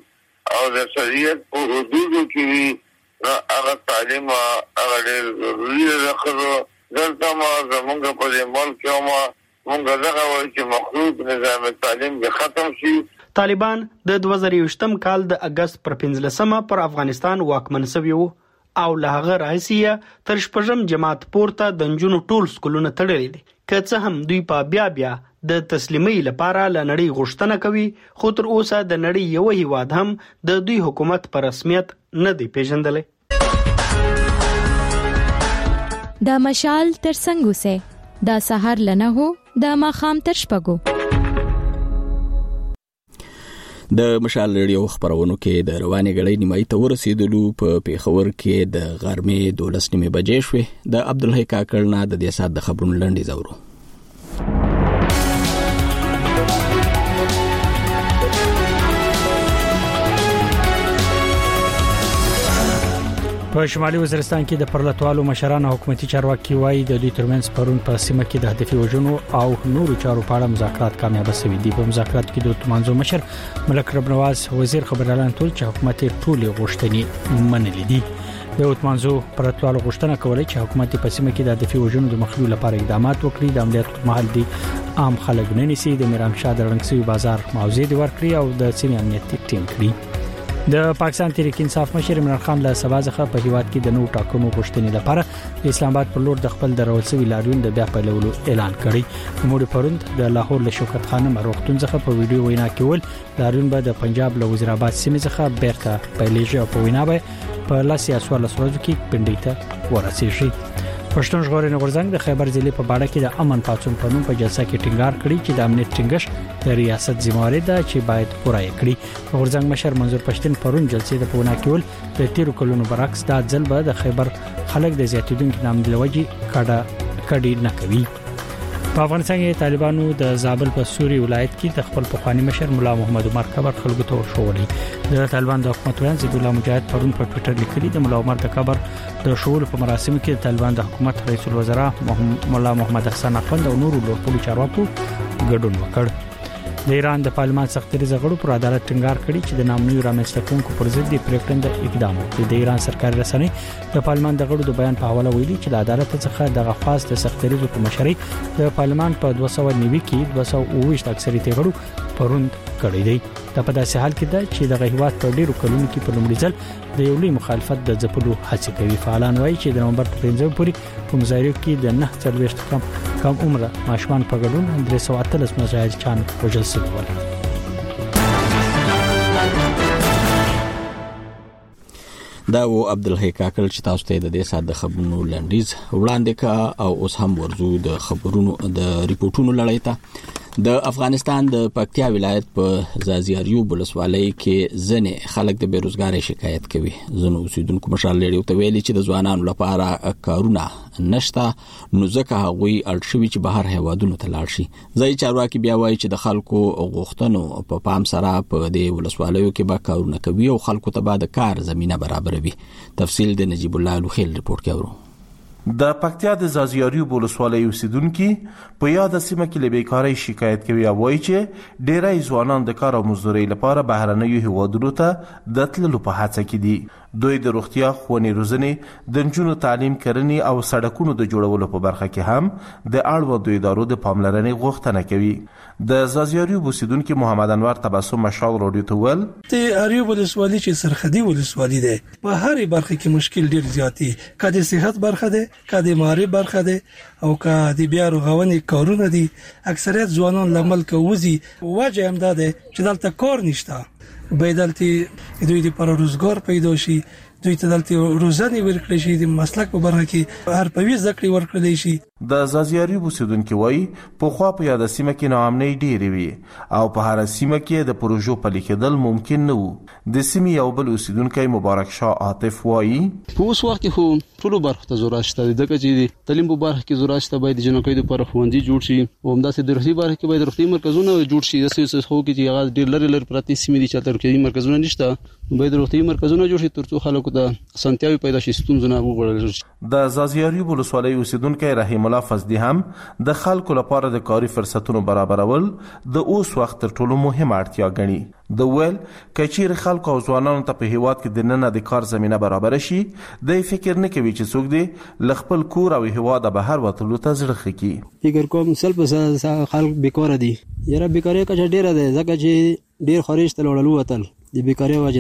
کې او د شریعت په حدودو کې هغه تعلیم هغه ډېر ضروري ده. خو دلته ما زموږ په دې ملک کې ما موږ دغه وایي چې مخلوط نظام تعلیم به ختم شي. طالبان د دوه زره یوولسم کال د اگست پر پنځلسمه پر افغانستان واکمن شوي وو. او له هغه راهیسیه تر شپږم جماعت پورته د نجونو ټول سکولونه تړلي دي. که څه هم دوی په بیا بیا د تسلیمۍ لپاره له نړۍ غوښتنه کوي، خو تر اوسه د نړۍ یو هیواد هم د دوی حکومت په رسمیت نه دی پیژندلی. د مشال تر څنګ اوسئ، د سهار له نهو د ماښام تر شپږو. د مشال ریډیو خبرونو کې د رواني غړې نیمای ته ورسېدلو په پیښور کې د غرمې دولس نیمه بجې شوې. د عبدالحی کاکړ نه د دې سات د خبرونو لنډیز اورو. په شمالي وزیرستان کې د پرلتوالو مشران او حکومتي چارواکي وایي د دوی ترمنځ پرون په سیمه کې د هدفي وژنو او نورو چارو په اړه مذاکرات کامیاب شوي دي. په مذاکرات کې د تمانزو مشر ملک رب نواز وزیر خبر اعلان کړ چې حکومت ټولې غوښتنې منلې دي. د تمانزو پرلتوالو غوښتنه کوله چې حکومت په سیمه کې د هدفي وژنو د مخنیوي لپاره اقدامات وکړي، د عملیاتو پر مهال دي عام خلک نه نیسي، د میرامشاه د رنګسوي بازار موضوع دی ورکړي او د سیمې امنیت ټینګ کړي. د پاکستان تحریک انصاف مشر عمران خان له سبا څخه په هیواد کې د نوو ټاکنو غوښتنې لپاره د اسلام آباد پر لور د خپل درول سوي لاریون د بیا پیلولو اعلان کړی. موږ پروند د لاهور له شوکت خانم روغتون څخه په ویډیو وینا کې ول لاریون به د پنجاب له وزیر آباد سیمې څخه بیرته پیلېږي او په وینا به په لاسي اسوال سروځو کې پندې ته ورسېږي. پښتون ژغورنې غورځنګ د خیبر ضلع په باړه کې د امن پاتون په نوم په جلسه کې ټینګار کړی چې د امنیت ټینګښت د ریاست ذمہواری ده چې باید پوره کړي. غورځنګ مشر منظور پښتون پرون جلسې د پونا کېول د تیرو کلونو برعکس دا ځل به د خیبر خلک د زیاتیدونکو نامدلوي کډه کډی نه کوي. په افغانستان کې طالبانو د زابل په سوري ولایت کې د خپل پخوانی مشر مولا محمد عمر قبر خلکو ته ورشولې. د طالبان د حکومت ویاند زید الله مجاهد پرون په ټوئیټر لیکلي د مولا عمر د قبر د شول په مراسمو کې د طالبان د حکومت رئیس الوزرا مولا محمد حسن اخوند او نورو لوړپوړو چارواکو ګډون وکړ. د ایران د پارلمان سختري زغړو پر عدالت ټینګار کړي چې د نامنوي رامنځته کوونکو پر ضد پریکړه اقدام وکړي. د ایران سرکاري رسنۍ د پارلمان د غړو د بیان په حواله ویلي چې د عدالت څخه د غفاز د سختري په مشرۍ د پارلمان په دوه سوه نوي کې دوه سوه اوه ویشت اکثریت غړو پروند کړی دی. دا په داسې حال کې ده چې د غیوات په ډیرو کلونو کې په لومړي ځل د یو لوی مخالفت د ځپلو هڅه کوي. فعالان وایي چې د نومبر په پنځمه پورې په مظاهرو کې د نه څلوېښت کم کم عمره ماشومان په ګډون درې سوه اتلس مجاهدان وژل شوي ول. دا و عبدالحی کاکل چې تاسو ته د دې سات د خبرونو لنډیز وړاندې کا او اوس هم ورزو د خبرونو د ریپورتونو لړۍ ته. د افغانستان د پکتیا ولایت په زازیاریوب ولسوالۍ کې ځنې خلک د بیروزګارۍ شکایت کوي. ځنو اوسیدونکو مشال لري ته ویلي چې د ځوانانو لپاره کارونه نشته، نو ځکه هغوی اړ شوي چې بهر هیوادونو ته لاړ شي. ځایي چارواکي بیا وایي چې د خلکو غوښتنو په پام سره په دې ولسوالیو کې به کارونه کوي او خلکو ته به د کار زمینه برابروي. تفصیل د نجیب الله لوخیل ریپورت کې اورو. د پکتیا د زازیاریوب ولسوالۍ اوسیدونکو په یاد سیمه کې له بیکارۍ شکایت کوي او وایي چې ډېری ځوانان د کار او مزدورۍ لپاره بهرنیو هیوادونو ته د تللو په هڅه کې دي. دوی د روغتیا، ښوونې روزنې، د نجونو تعلیم، کرنې او سړکونو د جوړولو په برخه کې هم د اړوندو ادارو د پاملرنې غوښتنه کوي. د زازیاریوب اوسیدونکو محمد انور تبسم مشال راډیو ته ول د اریوب ولسوالۍ چې سرحدي ولسوالۍ ده، په هر برخه کې مشکل ډیر زیاتی، کله صحت برخه ده، کله ماری برخه ده او کله بیا رغونې کارونه دي. اکثریت ځوانان لمل کوزي، وجه هم ده چې دلته کار نشته. بيدلتي دوی د پر روزګار پیدا شي، دوی ته دلته روزانه ورکړي شي، د مسلک په برخه کې هر پوي ذکر ورکړي شي. د زازیاریوب اوسیدونکو وایي په خوا په یاد سیمه کې ناامنۍ ډېرې وي او په هر سیمه کې د پروژو پلي کېدل ممکن نه وو. د سیمې یو بل اوسیدونکی مبارک شاه عاطف وایي په اوس وخت کې خو ټولو برخو ته ضرورت شته، ځکه چې د تعلیم په برخه کې ضرورت شته، باید د جنکۍ لپاره ښوونځي جوړ شي او همداسې د روغتي برخه کې باید روغتي مرکزونه جوړ شي. داسې خو کې چې هغه ډېر لري لري پراته سیمې دي چې روغتي مرکزونه نشته، باید روغتي مرکزونه جوړ شي ترڅو خلکو ته اسانتیاوي پیدا شي، ستونزې نه وګورل شي. د زازیاریوب ولسوالۍ اوسیدونکی رحیم الله فضلي هم د خلکو لپاره د کاري فرصتونو برابرول د اوس وخت تر ټولو مهمه اړتیا ګڼي. د ویل کچیر خلکو او ځوانانو ته په هیواد کې د نن د کار زمينه برابر شي، د فکر نه کوي چې څوک دی لخپل کور او هیواد بهر وتلو ته زړه خکي. فکر کوم سلب خلک بیکاره دي، یره بیکاری کا ډیره ده، ځکه چې ډیر خارج ته وړلو وتل د بیکاری وجنه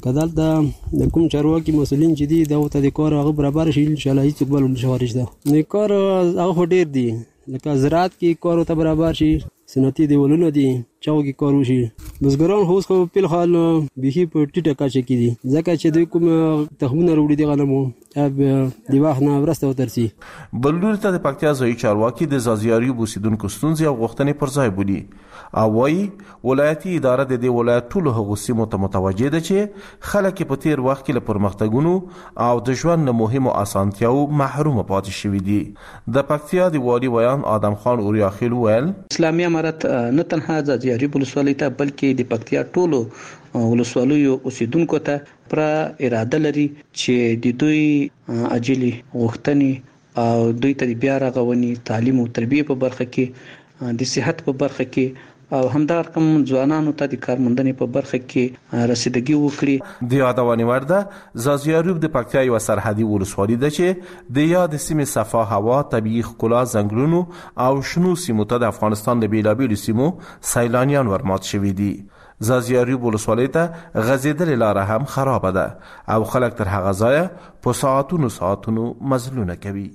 کدال د کوم چارواکي مسولین چې دي دا ته د کار هغه برابر شي ان شاء الله هیڅ بل شوارش ده نه کار هغه ډیر دي لکه زراعت کې کار ته برابر شي صنعتي دیولونه دي چاو کې کار وشي بزګران هوس خو په حال به په ټیټه کاچه کې دي ځکه چې دوی کوم تخمونه وروړي دي غنمو اب دی واخنه ورسته وترسي بلور ته د پکتیا ځای چارواکي د زازیاري بوسیدونکو ستونزې او غوښتنې پر ځای بولي او وايي ولایتي اداره د دې ولایت ټولو هغو سیمو ته متوجه ده چې خلک په تیر وخت کې له پرمختګونو او د ژوند له مهمو اسانتیاو محروم پاتې شوي دي. د پکتیا د والي ویان آدم خان اوریا خیل ویل اسلامي امارت نه تنها زازیاري ولسوالۍ ته بلکې د پکتیا ټولو ولسوالیو اوسیدونکو ته پر اراده لري چې د دوی اجلي غوښتنې او دوی ته بیا رغونی تعلیم او تربیه په برخه کې د صحت په برخه کې او همدار کوم ځوانانو ته د کارمندنې په برخه کې رسیدګي وکړي. د یادونې ورده زازیاروب د پکتیا یو سرحدي ولسوالۍ ده چې د یاد سیمې صفا هوا، طبیعي ښکلا، ځنګلونو او شنو سیمو ته د افغانستان د بیلابیلو سیمو سیلانیان ورمات شوي دي. زازیاروب ولسوالۍ ته غځېدلې لاره هم خرابه ده او خلک تر هغه ځایه په ساعتونو ساعتونو مزلونه کوي.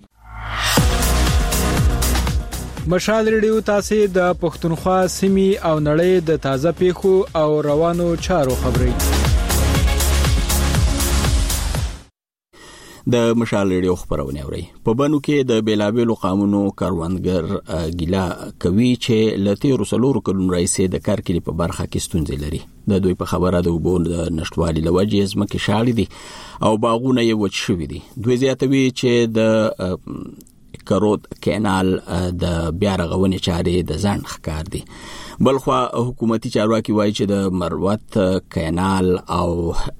مشال ریډیو تاسو د پښتونخوا سیمې او نړۍ د تازه پیښو او روانو چارو خبري د مشال ریډیو خبرونه اوري. په بنو کې د بیلابیلو قانونو کاروانګر ګیلا کوي چې لته رسولور کلون رئیس د کارکلي په برخه کې ستونزې لري. د دوی په خبره د وبون د نشټوالي لوجې زمکه شاړې دي او باغونه یې وچ شوي دي. دوی زیاتوي چې د کرود کینال د بیا رغونې چارې د ځان ښکار دي. بلخوا حکومتي چارواکي وایي چې د مروت کینال او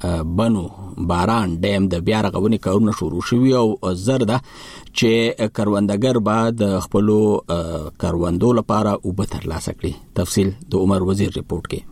بنو باران ډیم د بیا رغونې کارونه شروع شوي او زر ده چې کروندګر به د خپل کروندو لپاره اوبه ترلاسه کړي. تفصیل د عمر وزیر رپورت کې.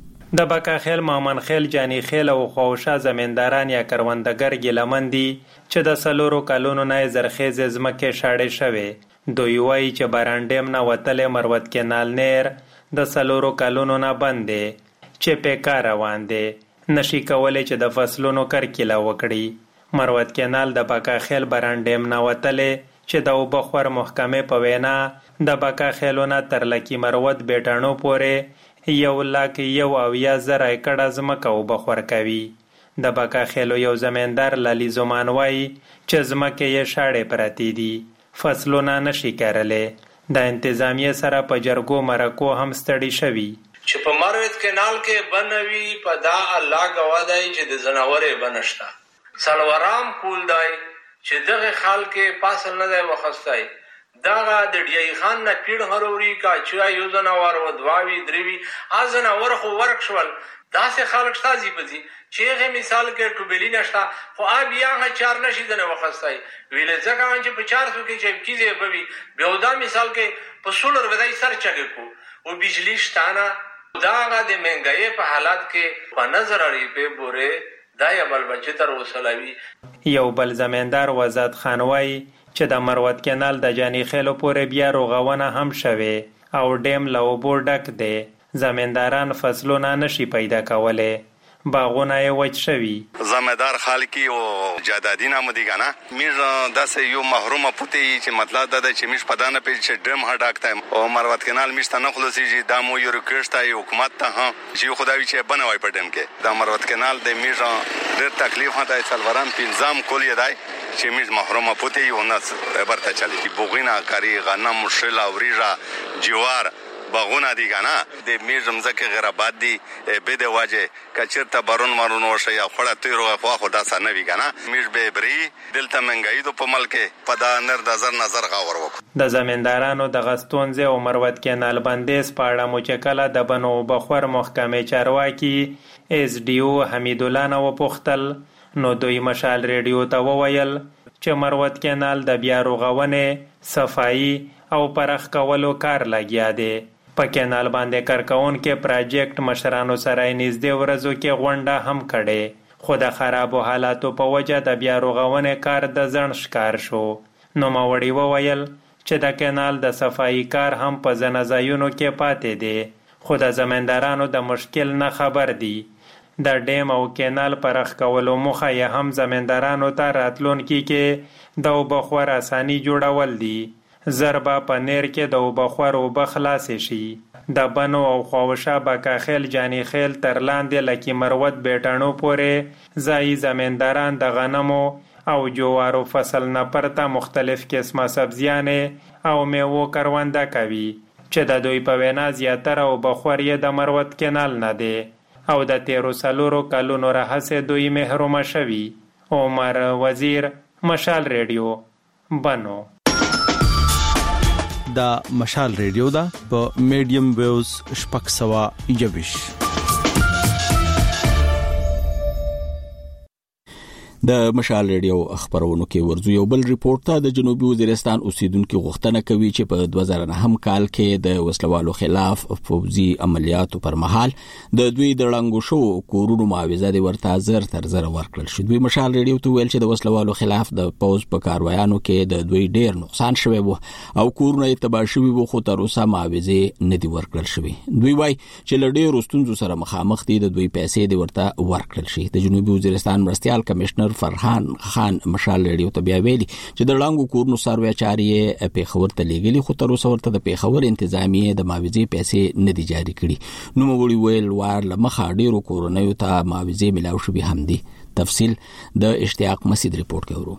د بکا خیل، مامن خیل، جانی خیل او خوشا زمینداران یا کروندګر ګلمندي چې د سلورو کلونو نه زرخیز زمکه شاړې شوه. دوی وایي چې باران ډیم نه وتلې مروت کینال نیر د سلورو کلونو نه بندې چې پیکار روان دي نشي کولای چې د فصلونو کرکیله وکړي. مروت کینال د بکا خیل باران ډیم نه وتلې چې د وبخور محکمه په وینا د بکا خیلونه تر لکی مروت بیٹانو پورې یو لاک یو او یا زر ایکڑ زمکه وبخور کوي. د بکا خیلو یو زمیندار لالی زمان وای چې زمکه یې شاړې پراتی دي فصلونه نشي کارلې. د انتظامیه سره په جرګو مرکو هم ستړي شوي چې په مروت کینال کې بنوي په دا الله غوادای چې د زناورې بنشتا سلورام کول دی چې دغه خال کې پاسل نه دی وخستای داغه د ډی خان نه پیړ هروري کا چې یو زناور و دواوی دروي ازنه ورخو ورکشول داسې خلک شتازي بزي چې هغه مثال کې ټوبلی نشتا خو اب یا هغه چار نشي دنه وخستای ویل ځکه چې په چار سو کې چې کیږي بوي بيودا مثال کې په سولر ودای سر چګ کو او بجلی شتانه داغه د منګي په حالات کې په نظر لري په بوره دای بل بچی تر وسلوي. یو بل زمیندار وزاد خانوای چې د مروت کینال د جانی خیلو پورې بیا روغونه هم شوه او ډیم له اوبو ډک دی. زمینداران فصلونه نشي پیدا کوله باغونه یې وچ شوي. زمیندار خالقی او جادادینا مدیګانا میر داسې یو محرومه پوتې چې مطلب دا چې مش پدانه په چې ډیم هډاکته او مروت کینال مشته نه خلاصي چې د مو یو ریکوست حکومت ته ها چې خدای چې بنوي په ډیم کې د مروت کینال د میر ډېر تکلیف هدا څلورم پنځم کول یدای چې مش محرومه پوتې یو ناس برته چلی بوغینا کاری غنم شل او ریجا جوار باغونه دي کنه د میرزم زکه غرابات دي به د واجه کچرته بارون مارون وشه یا خړه تیروغه خو خدا سره نه وی کنه میش به بری دلته منګای دو په ملک په دا نر نظر نظر غاور وک. د زمیندارانو د غستونځ او مروت کینال بندیز پاړه مچکله د بنو بخور محکمه چارواکي اس ډي او حمید الله نو پختل نو دوی مشال ریډیو ته وویل چې مروت کینال د بیا رغونې صفائی او پرخ کولو کار لګیا دی. په کینال باندې کارکون کې پروجیکټ مشرانو سره نږدې ورځو کې غونډه هم کړي خو د خرابو حالاتو په وجه د بیا رغونې کار د ځن ښکار شو. نو ماوړي وویل چې د کینال د صفائی کار هم په ځنه ځایونو کې پاتې دی خو د زمیندارانو د مشکل نه خبر دی. د ډیم او کینال پرخ کولو موخه یې هم زمیندارانو ته راتلونکي کې د اوبه خور اساني جوړول دي. زربا په نیر کې د اوبه خور اوبه خلاصې شي. د بنو او خواوشا بکاخیل جانی خیل تر لاندې لکي مروت بیټانو پورې ځایي زمینداران د غنمو او جوارو فصل نه پرته مختلف قسمه سبزیانې او میوو کرونده کوي چې د دوی په وینا زیاتره اوبه خور یې د مروت کینال نه دی او د تیرو څلورو کلونو راهیسې دوی محرومه شوي. عمر وزیر، مشال ریډیو، بنو. دا مشال ریډیو دا په میډیم ویوز شپږ سوه یویش. د مشال ریډیو خبرونو کې ورځو یو بل ریپورت ته د جنوبي وزیرستان اوسیدونکو غوښتنه کوي چې په دوه زره نهم کال کې د وسلوالو خلاف فوزي عملیاتو پر مهال د دوی د ړنګو شو کورونو معاوضه د ورته زر تر زر ورکړل شو. دوی مشال ریډیو ته ویل چې د وسلوالو خلاف د پوز په کاروایانو کې د دوی ډیر نقصان شوی وو او کورونه یې تباه شوي وو خو تر اوسه معاوضه نه دي ورکړل شوی. دوی وایي چې له ډیرو ستونزو سره مخامخ دي د دوی پیسې د ورته ورکړل شي. د جنوبي وزیرستان مرستيال کمشنر فرحان خان مشال ریډیو ته بیا ویلي چې د ړنګو کورونو سروې چارې پیښور ته لیږلي خو تر اوسه ورته د پیښور انتظامیه د معاوضې پیسې نه دي جاري کړي. نو موږ ویل وار لمخه ډیرو کورونو ته معاوضې ملاو شوي هم دي. تفصیل د اشتیاق مسعود ریپورت کوي.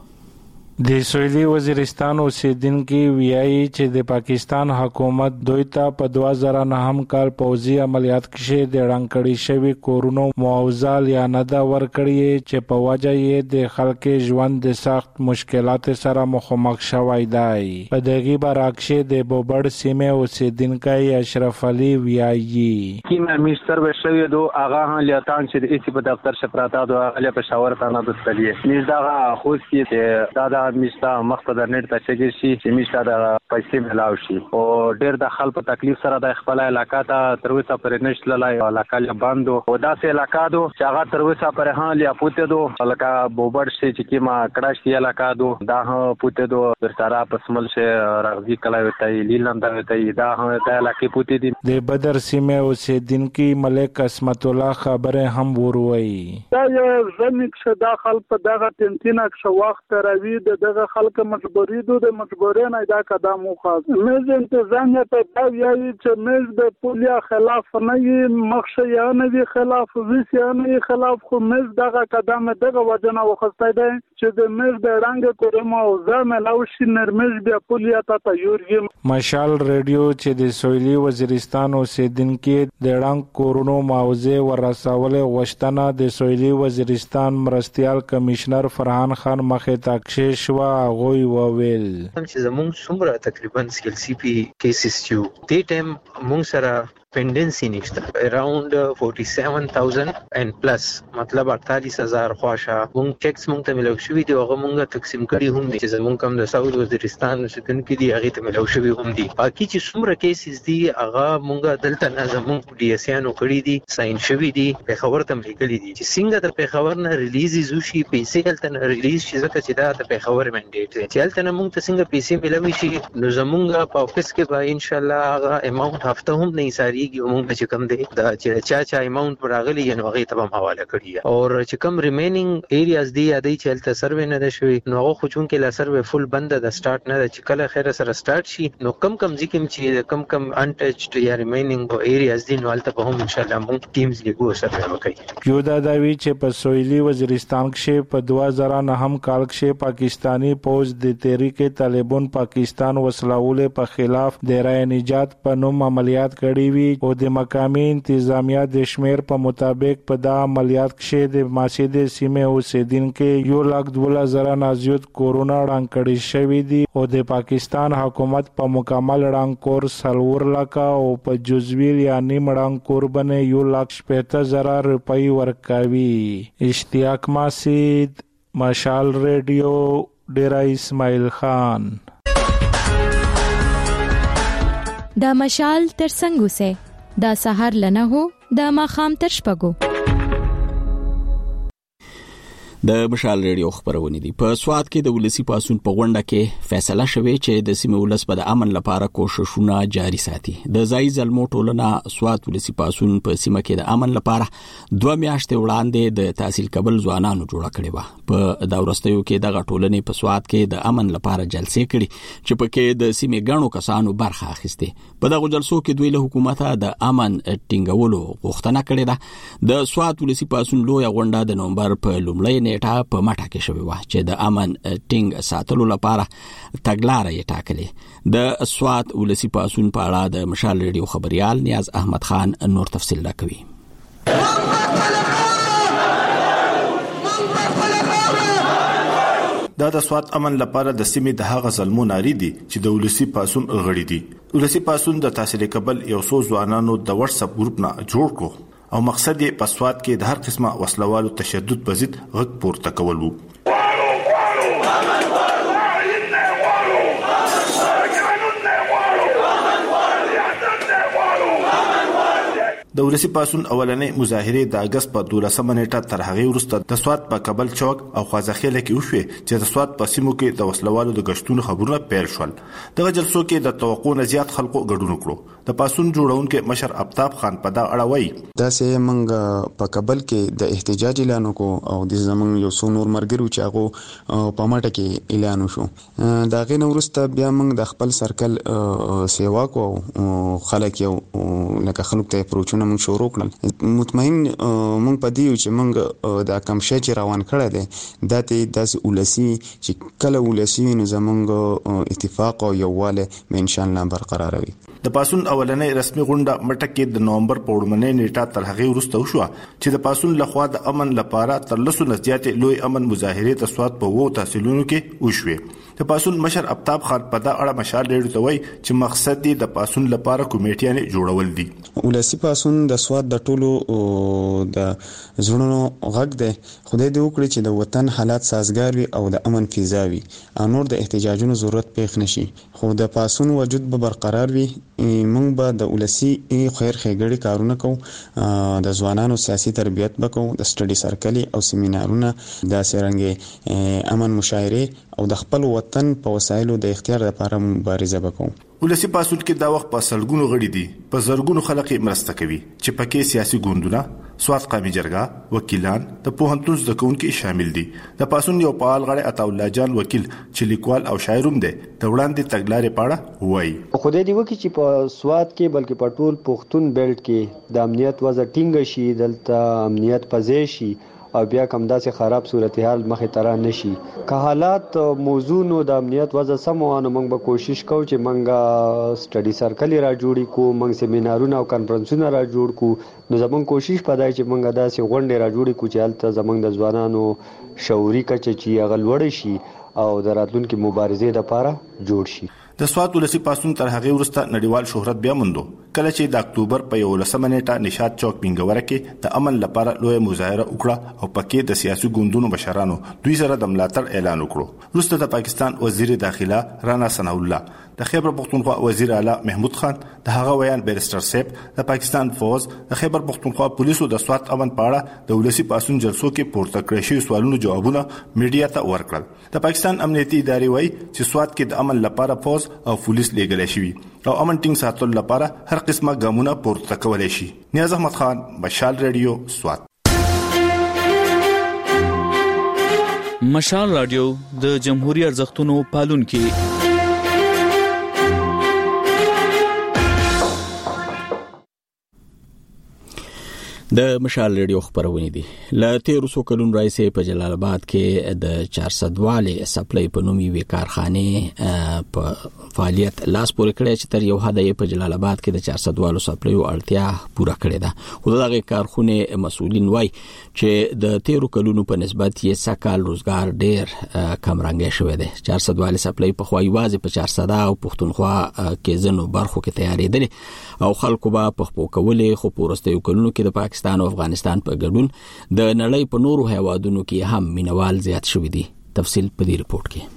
د سویلي وزیرستان اوسیدونکو ویایي چې د پاکستان حکومت دوی ته په دوه زره نهم کال پوځي عملیات کې د ړنګ شوي کورونو معاوضه یا نه ده ورکړې چې په وجه یې د خلکو ژوند د سخت مشکلات سره مخامخ شوی دی. په دغه برعکس د بوبړ سیمه اوسیدونکو اشرف علي ویایي چې مې سروې شوی دو هغه هلیاتان چې د ایسی په دفتر شپراته دو هغه په شاور تانه دستلیه نږدې هغه خو چې دا میستا مخته د نت ته چګی شي چې میستا د پیسې ملاو شي او ډېر د خلک په تکلیف سره د خپل علاقې ته تر اوسه پرې نشل لای علاقې باندې او داسې علاقې دو چې هغه تر اوسه پرې هان لیا پوتې دو علاقې بوبړ شي چې کیما کډاش دی علاقې دو دا پوتې دو پر سارا پسمل شي راغزي کلا وته لیلند وته دا د علاقې پوتې دي. د بدر سیمه اوسیدونکو ملک اسمت الله خبره هم وروي دا یو ځنیک شدا خلک په دغه تنتینا ښه وخت راوي دغه خلک مجبوری دو د مجبورۍ نه دا قدم وخاص مز انتظامیه ته دا ویایي چې مز د پولیا خلاف نه یې مخشه یا نه وی خلاف ویس یا نه خلاف خو مز دغه قدم دغه وجنه وخصای دی چې د مز د رنګ کورما او ځم لاوشي نرمز بیا پولیا ته تیورګي. مشال ریډیو چې د سویلي وزیرستان اوسیدونکو د رنګ کورونو معاوضه ورسول غوښتنه د سویلي وزیرستان مرستيال کمشنر فرحان خان مخه تاکشه شو غوي وویل چې زموږ څومره تقریبا سکل سی پی کیسز چې دې ټیم موږ سره pendency نشته around forty-seven thousand and plus مطلب اړتالیس هزار خواشه مونږ چیکس مونږ ته ملو شوی دی هغه مونږه تقسیم کړي هم دي چې زمونږ کم د ساوث وزیرستان اوسیدونکو دي هغه ته ملو شوی هم دي. باقي چې څومره کیسز دي هغه مونږه دلته نه زمونږ ډي اس انو کړی دي ساين شوی دي په خبر ته لیکلي دي چې څنګه د په خبر نه ریلیز زوشي پیسې دلته نه ریلیز شي ځکه چې دا د په خبر منډیټ دی چې دلته مونږ ته څنګه پیسې ملوي شي نو زمونږ په افیس کې به ان شاء الله هغه اماونت هفته هم نه ساري موږ چې کوم دی دا چې چا چا اماونت راغلی یو هغه ته هم حواله کړی او چې کوم ریمینینګ ایریاز دی یادې چې هلته سروې نه ده شوی نو هغه خو چون کې لا سروې فل بند د سٹارټ نه چې کله خیر سره سٹارټ شي نو کم کم ځکه چې کم کم انټچډ یا ریمینینګ ایریاز دی نو هلته به هم ان شاء الله موږ ټیمز لیګو سره وکړي. یو دا داوی چې په سویلي وزیرستان کې په دوه زره نهم کال کې پاکستانی پوز د تحریک طالبان پاکستان وسلوال په خلاف د رای نجات په نوم عملیات کړي وي او د مقامی انتظامیه د شمیر په مطابق په دا عملیات کې د ماسید سیمه اوسیدونکو یو لک دوله زره نازیوت کورونا رنګ کړي شوی دي او د پاکستان حکومت په مکمل رنګ کور سلور لکه او په جزوی یا نیم رنګ کور باندې یو لک شپږ زره روپۍ ورکوي. اشتیاق مسعود، مشال ریډیو، ډیرا اسماعیل خان. دا مشال تر څنګه سه دا سحر لنه هو دا ماخام تر شپګو. د مشال ریډیو خبرونه دي. په سواد کې د ولسی پاسون په غونډه کې فیصله شوه چې د سیمه ولس په امن لپاره کوششونه جاري ساتي. د ځای زلمو ټولنه سواد ولسی پاسون په سیمه کې د امن لپاره دوه میاشتې وړاندې د تحصیل قبل ځوانانو جوړه کړې و. په دا ورستیو کې د غټولنې په سواد کې د امن لپاره جلسې کړي چې پکې د سیمه غنو کسانو برخه اخیسته. په دغه جلسو کې دوی له حکومت د امن ټینګولو غوښتنه کړې ده. د سواد ولسی پاسون لوی غونډه د نومبر په لومړۍ نیټه په مټه کې شوې و چې د امن ټینګ ساتلو لپاره تګلارې یې ټاکلې. د سواد ولسی پاسون په اړه د مشال ریډیو خبريال نیاز احمد خان نور تفصیل راکوي. دا د سواد امن لپاره د سیمې د هغه ظلمو ناری دي چې د ولسی پاسون غړي دي. ولسی پاسون د تحصیل قبل یو څو ځوانانو د واتس اپ گروپ نه جوړ کړو او مقصد یې په سواد کې د هر قسمه وسلوالو تشدد په ضد غږ پورته کول وو. د ولسی پاسون اولنې مظاهره د اگست په دولسمه نیټه تر هغه وروسته د سواد په کابل چوک او خوازخیله کې وشوه چې د سواد په سیمو کې د وسلوالو د غشتونو خبرونه پیل شول. دغه جلسو کې د توقع نه زیات خلکو ګډون وکړو. د پاسون جوړونکو مشر ابتاب خان په دا اړه وایي دا سه موږ په کابل کې د احتجاج اعلان وکړو او د زمون یو څو نور مرګرو چې هغه په ماټه کې اعلان وشو. دا غي نو ورسته بیا موږ د خپل سرکل سیوا کو خلک یو لکه خلک ته پروچونه موږ شروع کړل. مطمئن موږ په دیو چې موږ د کم شې چې روان کړه ده د ته د ولسی چې کله ولسی نو زمونږ اتفاق او یوواله مې ان شاء الله برقرار وي. د پاسون اولنې رسمي غونډه مټه کې د نومبر په وړاندې نیټه تر هغه وروسته وشو چې د پاسون لخوا د امن لپاره تر لسو نزدیات لوی امن مظاهره ته سواد په وو تحصیلونو کې وشوه. د پاسون مشر ابتاب خان په دا اړه مشال ډېر ته وایي چې مقصد دی د پاسون لپاره کمیټیانې جوړول دي. ولسی پاسون د سواد د ټولو د زړونو غږ دی. خدای دې وکړي چې د وطن حالات سازگار وي او د امن فضا وي او نور د احتجاجونو ضرورت پېښ نشي. خو د پاسون وجود به برقرار وي. موږ به د ولسی خیر خېګړي کارونه کوو، د ځوانانو سیاسي تربیت وکړو، د سټډي سرکلي او سیمینارونه د سرنګي امن مشاعره او د خپل وطن په وسایلو د اختیار لپاره مبارزه وکړو. ولسی پاسون کې دا وخت په سلګونو غړي دي په زرګونو خلک مرسته کوي چې پکې سیاسي ګوندونه، سواد قومي جرګه، وکیلان، د پوهنتون زده کوونکي شامل دي. د پاسون یو فعال غړی عطا الله جان وکیل چې لیکوال او شاعر هم دی د وړاندې تګلارې پاړه وایي. خدای دې وکړي چې په سواد کې بلکې په ټول پښتون بیلټ کې د امنیت وضع ټینګ شي، دلته امنیت پځې شي او بیا کوم داسې خراب صورتحال مخې ته نشي. که حالات موضوع نو د امنیت وضع سم وانه موږ به کوشش کوو چې موږ سټډي سرکل را جوړی کو، موږ سیمینارونه او کانفرنسونه را جوړ کو. نو زموږ کوشش پدای چې موږ داسې غونډې را جوړی کو چې هلته زموږ د ځوانانو شعوري کچه چې هغه لوړ شي او د راتلونکي مبارزې لپاره جوړ شي. د سواد ولسی پاسون تر هغه وروسته نړیوال شهرت بیا موندو کله چې د اکتوبر په یولسمه نیټه نشاط چوک پنګوره کې د امن لپاره لوی مظاهره وکړه او پکې د سیاسي ګوندونو مشرانو دوی سره د ملاتړ اعلان وکړو. وروسته د پاکستان وزیر داخله رانا ثناء الله، د خیبر پختونخوا وزیر اعلی محمود خان، د هغه ویان بیرستر سیب، د پاکستان فوز، د خیبر پختونخوا پولیسو د سواد امن پاړه د ولسی پاسون جلسو کې پورته کړی شوی سوالونو جوابونه میډیا ته ورکړل. د پاکستان امنیتي ادارې وایي چې سواد کې د امن لپاره فوز او پولیس لګل شوی او امن ټینګ ساتلو لپاره هر قسمه ګامونه پورته کولای شي. نیاز احمد خان، مشال ریډیو، سواد. مشال رادیو د جمهوریت ارزښتونو پالونکي. د مشال ریډیو خبرونه دي. ل تیر څو کلونو راځي په جلال آباد کې د چهارصد والي سپلای په نومي وی کارخانه په فعالیت لاس پورې کړی چې تر یو حد په جلال آباد کې د چهارصد والو سپلای اړتیا پوره کړې ده. خو دغه کارخونه مسؤلین وایي چې د تیر کلونو په نسبت یې سکهال روزګار ډېر کم رنګ شوی دی. چهارصد والي سپلای په خوای واځي په چهارصد او پښتونخوا کې زنو برخو کې تیارېدل او خلکو به په خپل کولې خو پورسته یو کلونو کې د پاکستان او افغانستان په ګډون د نړۍ په نورو هیوادونو کې هم مینوال زیات شوي دي. تفصیل په دې رپورت کې.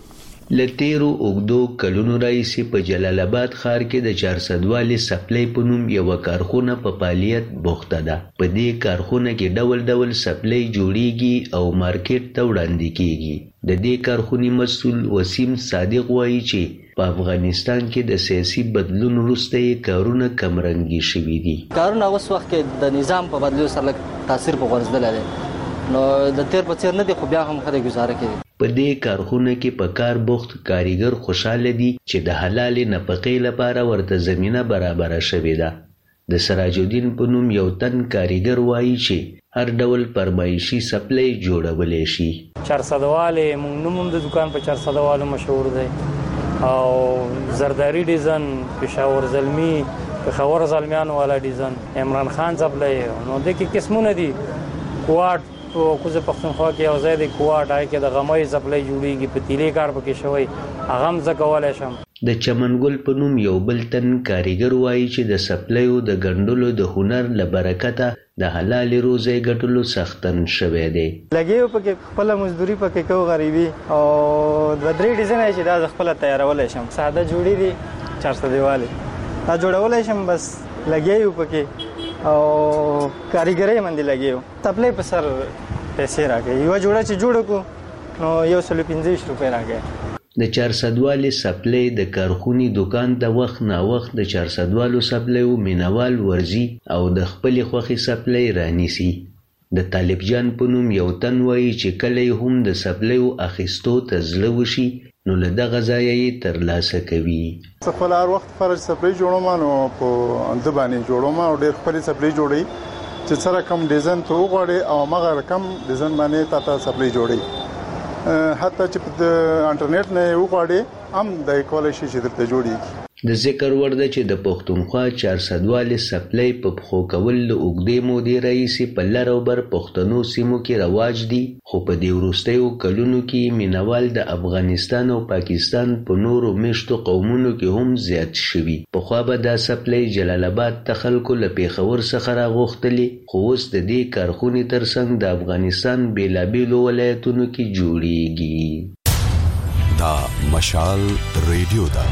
لتیرو اوګدو کلونو راهیسې په جلال آباد ښار کې د چارسدوالې سپلای په نوم یوه کارخونه په فعالیت بوخته ده. په دې کارخونه کې ډول ډول سپلای جوړیږي او مارکیټ ته وړاندې کیږي. د دې کارخونې مسؤل وسیم صادق وایي چې په افغانستان کې د سیاسي بدلون وروسته یې کارونه کمرنګي شوي دي. کارونه اوس وخت کې د نظام په بدلون سره تاثیر په غورځېدلی دی، نو د تیر په څیر نه دی، خو بیا هم ښه ګزاره کوي. په دې کارخونه کې په کار بوخت کاریګر خوشاله دي چې د حلالې نفقې لپاره ورته زمینه برابره شوې ده. د سراج الدین په نوم یو تن کاریګر وایي چې هر ډول فرمایشي سپلای جوړولی شي. چارسدوالې موږ نوم هم د دکان په چارسدوالو مشهور دی، او زرداری ډیزاین، پېښور زلمي، پېښور زلمیانو والا ډیزاین، عمران خان سپلای، نو د کې قسمونه دي. کواټ او کوزه پښتونخوا کې یو ځای دی کواټ، هغه کې د غمای سپلای جوړیږي، په تیلې کار پکې شوی، هغه هم زه کولی شم. د چمنګل په نوم یو بل تن کاریګر وایي چې د سپلایو د ګنډلو د هنر له برکته د حلالې روزۍ ګټلو سختن شوی دی. لګیو پکې خپله مزدوري پکې کوو غریبي، او دوه درې ډیزاین چې دا زه خپله تیارولی شم. ساده جوړي دي چارسدوالې دا جوړولی شم، بس لګیو پکې او کاریګرۍ باندې لګیو. سپلای په سر پیسې راکوي، یوه جوړه چې جوړه کړو نو یو سل پنځه ویشت روپۍ راکوي. د چارسدوالې سپلای د کارخونې دکان ته وخت نا وخت د چارسدوالو سپلایو مینوال ورځي او د خپلې خوښې سپلای رانیسي. د طالب جان په نوم یو تن وایي چې کله یې هم د سپلایو اخیستو ته زړه وشي نو له دغه ځایه یې ترلاسه کوي. زه خپل هر وخت فرج سپلای جوړوم، نو په ده باندې جوړوم او ډېر ښکلې سپلای جوړوي چې څه رقم ډیزاین ته وغواړې او هماغه رقم ډیزاین باندې تا ته سپلای جوړوي. حتی چې په انټرنیټ نه یې وغواړې هم د کولی شي چې درته جوړېږي. د ذکر وړ ده چې د پښتونخوا چارسدوالې سپلای په پښو کول له اوږدې مودې راهیسې په لر او بر پښتنو سیمو کې رواج دي، خو په دې وروستیو کلونو کې مینوال د افغانستان او پاکستان په نورو میشتو قومونو کې هم زیات شوي. پخوا به دا سپلای جلال آباد ته خلکو له پېښور څخه راغوښتلې، خو اوس د دې کارخونې ترڅنګ د افغانستان بېلابېلو ولایتونو کې جوړیږي. دا مشال ریډیو ده.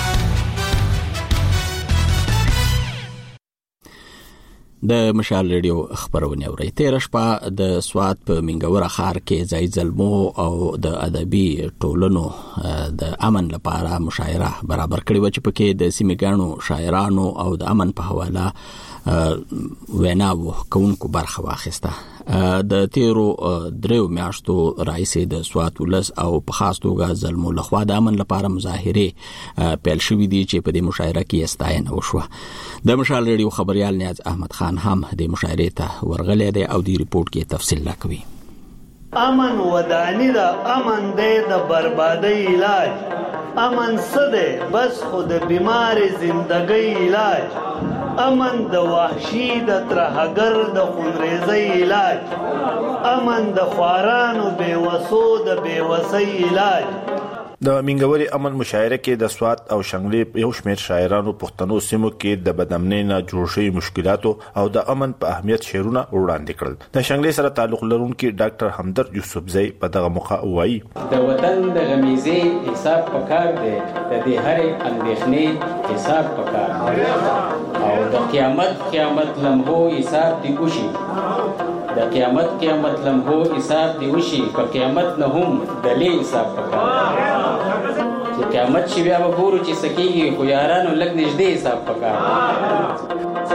د مشال ریډیو خبرونه اوري. تیر شپه د سوات په منګوره ښار کې ځای زلمو او د ادبي ټولنو د امن لپاره مشاعره برابر کړې و چې پکې د سیمګانو شاعرانو او د امن په حواله ویناو کوونکو برخه واخیسته. د تیرو دریو میاشتو راځي د سوات ولس او په خاص توګه زلمو لخوا د امن لپاره مظاهره پیل شوې دي چې په دې مشاعره کې ستاینه وشوه. د مشال ریډیو خبريال نیاز احمد خان هم د مشاعره ته ورغلی دی او د ریپورت کې تفصیل راکوي. امن ودانی دا امن دی د بربادی علاج، امن سده بس خود بیمار زندگی علاج، امن د وحشی د ترهګر د خونریزی علاج، امن د خوارانو بیوسو د بیوسی علاج. د منګوري امن مشاعره کې د سوات او شنګلې یو شمېر شاعرانو پښتنو سیمو کې د بدامنۍ نه جوړ شوي مشکلاتو او د امن په اهمیت شعرونه وړاندې کړل. د شنګلې سره تعلق لرونکي ډاکټر همدرد یوسفزئی په دغه موقع وایي د وطن د غمیزې حساب پکار دی، د دې هرې اندېښنې حساب پکار دی، او د قیامت قیامت لمحو حساب دی وشي، د قیامت قیامت لمحو حساب دی وشي، په قیامت نه هم دلې حساب پکار دی. چې قیامت شي بیا به ګورو چې څه کېږي، خو یارانو لږ نږدې حساب پکار.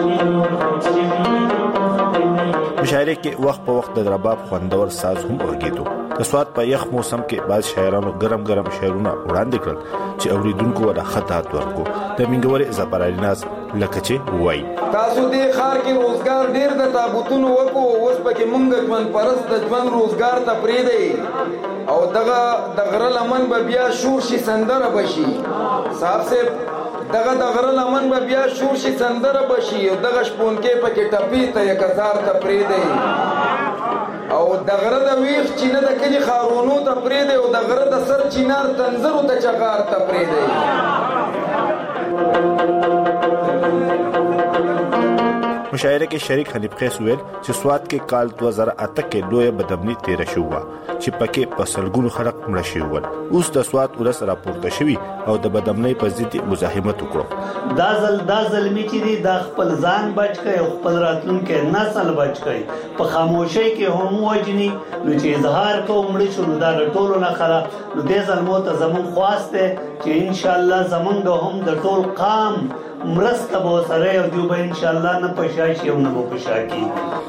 مشاعره کې وخت په وخت د رباب خوندور ساز هم اورګېدو. د سوات په یخ موسم کې بعض شاعرانو ګرم ګرم شعرونه وړاندې کړل چې اوریدونکو ولا خطات ورکو. د منګوري زبرالیناز لکه چې وایي تاسو دې ښار کې روزګار ډېر د تابوتونو وکړو، اوس پکې مونږ ژوند پرست د ژوند روزګار ته پرېږدئ او دغه د غره لمن به بیا شور شي سندره بشي. صاحب صاحب دغه د غره لمن به بیا شور شي سندره بشي او دغه شپونکې پکې ټپي ته یک هزار ته پرېږدئ او د غره د ویښ چینه د کلي خارونو ته پرېږدئ او د غره د سر چینار تنظرو ته چغار ته پرېږدئ. مشاعره کې شریک حنیف قیس ویل چې سواد کې کال دوه زره اته کې لوی بدبني تیر شو چې پکې په سلګونو خلک مړ شي ول. اوس د سواد ولس راپورته شوی او د بدبني په ضد مزاحمت وکړو. دا ځل دا ځلمی چې دی د خپل ځان بچ کړي او خپل راتلونکي نسل بچ کړي په خاموشۍ کې هم وجني نو چې اظهار کوم مړ شو دا ټولو نه خره نو دې ځل مو ته زمون خواسته چې ان شاء الله زمونږ هم د ټول قام مرسته به سره او دیو به ان شاء الله نه پښاشي او نه به پښاکي.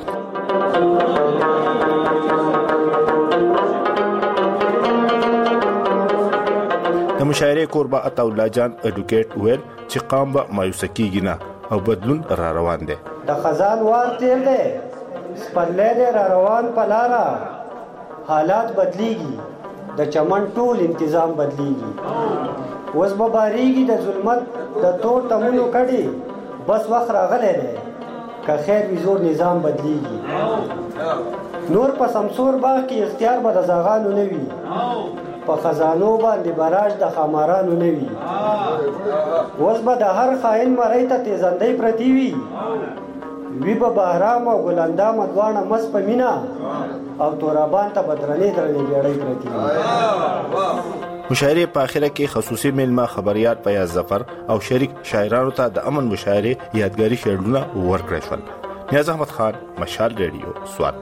د مشاعره قربا عطا الله جان اډوکیټ ویل چې قام به مایوس کیږي نه او بدلون را روان دي. د خزان وار تیر دی سپرلې را روان پلارا حالات بدلیږي د چمن ټول تنظیم بدلیږي وس به باریږي د ظلمت د تور تمونو کړي بس وخت راغلی دی که خیر وي زور نظام بدلیږي نور په سمسور باغ کې اختیار به د زاغانو نه وي په خزانو باندې براج د خامارانو نه وي اوس به د هر خاین مرۍ ته تیزندۍ پرتې وي وي به بهرام او ګلاندام دواړه مس په مینا او تورابان ته به درنې درنې بیړۍ پرتې وي. مشاعره په اخره کې خصوصي میلمه خبريات فیاض ظفر او شریک شاعرانو ته د امن مشاعره یادګاری شعرونه ورکړل شول. نیاز احمد خان، مشال ریډیو، سوات.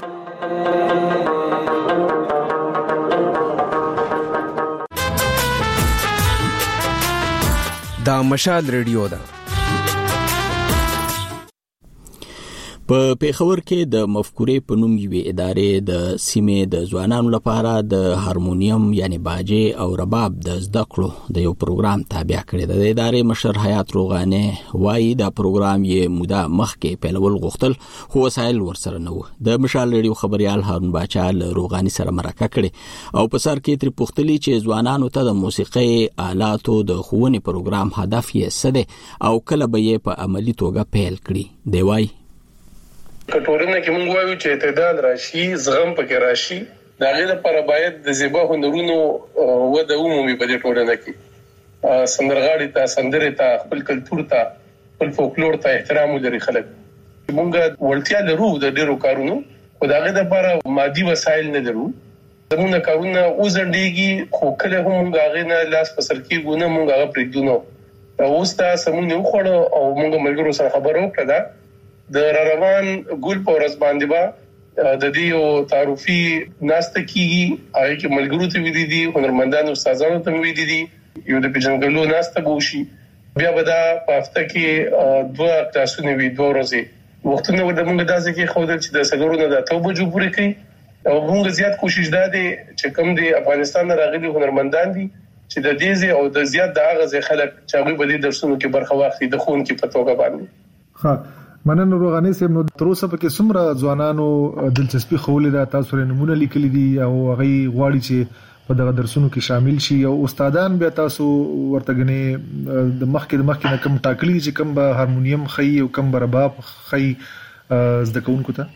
دا مشال ریډیو ده. په پیښور کې د مفکورې په نوم یوې ادارې د سیمې د ځوانانو لپاره د هارمونیم یعنی باجه او رباب د زده کړو د یو پروګرام تابع کړی. د ادارې مشر حیات روغانه وایي دا پروګرام یې موده مخکې پیلول غوښتل خو وسایل ورسره نه و. د مشال ریډیو خبريال هارون باچا له روغاني سره مرکه کړي او په سر کې تر پوښتلي چې ځوانانو ته د موسیقي آلاتو د ښوونې پروګرام هدف یې څه دی او کله به یې په عملی توګه پیل کړي. دی وایي کټورنه کې مونږ وایو چې اعتدال راشي زغم پکې راشي دا غیر لپاره باید د زیبا هنرونو وده عمومي په دې ټولنه کې سندرغاړي ته سندره ته خپل کلچر ته خپل فولکلور ته احترام لري خلک. مونږ ولتیا لرو د ډیرو کارونو خو دا غیر لپاره مادي وسایل نه لرو. زموږ کارونه وزندګي خو کله هم مونږ هغه نه لاس په سر کې ګونه مونږ هغه پرېږدو. اوس تاسو مونږ یو خړ او مونږ ملګرو سره خبرو کړه د روان ګل په ورځ باندې با د دې او تعارفي ناشته کیږي هغه کې ملګرو ته ویلي دي هنرمندانو استادانو ته ویلي دي یو د پیژنګلو ناشته ګوشي بیا به دا په هفته کې دوه کلاسونه وي دوه ورځې وختونه د موږ داسې کې خو د چې د سګورونو د توبه جوړ کړي او موږ زیات کوشش دا دي چې کوم دی افغانستان راغلي هنرمندان دي چې د دې او د زیات د هغه خلک چې هغه به د درسونو کې برخه واخلي د خون کې پتوګه باندې. ها مننه روغاني سیم نو تر اوسه پکې څومره ځوانانو دلچسپي خولې ده تاسو لري نمونه لیکلي دي او هغه غواړي چې په دغه درسونو کې شامل شي او استادان بیا تاسو ورته غني د مخکې د مخکې نه کوم ټاکلي چې کوم به هارمونیم خي او کوم به رباب خي زده کوونکو ته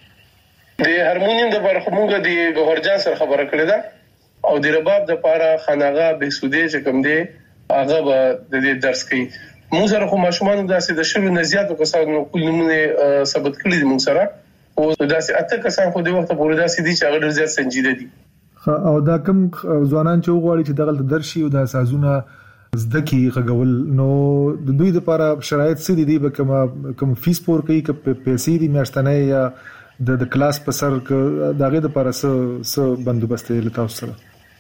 د هارمونیم د برخموږه د ګورجان سره خبره کړې ده او د رباب د لپاره خناغه بهسودي چې کوم دی هغه به د درس کوي. موږ سره خو ماشومان داسې د شلو نه زیاتو کسانو کول نمونه ثبت کړی دي موږ سره او داسې اته کسان خو د وخت پورې داسې دي چې هغه ډېر زیات سنجیده دي. او دا کوم ځوانان چې وغواړي چې دغه درشي او د سازونه زده کی غول نو د دوی لپاره شرایط څه دي به کوم کوم فیس پور کوي ک پیسې دي میاشتنه یا د کلاس په سر دغه لپاره څه څه بندوبست لته سره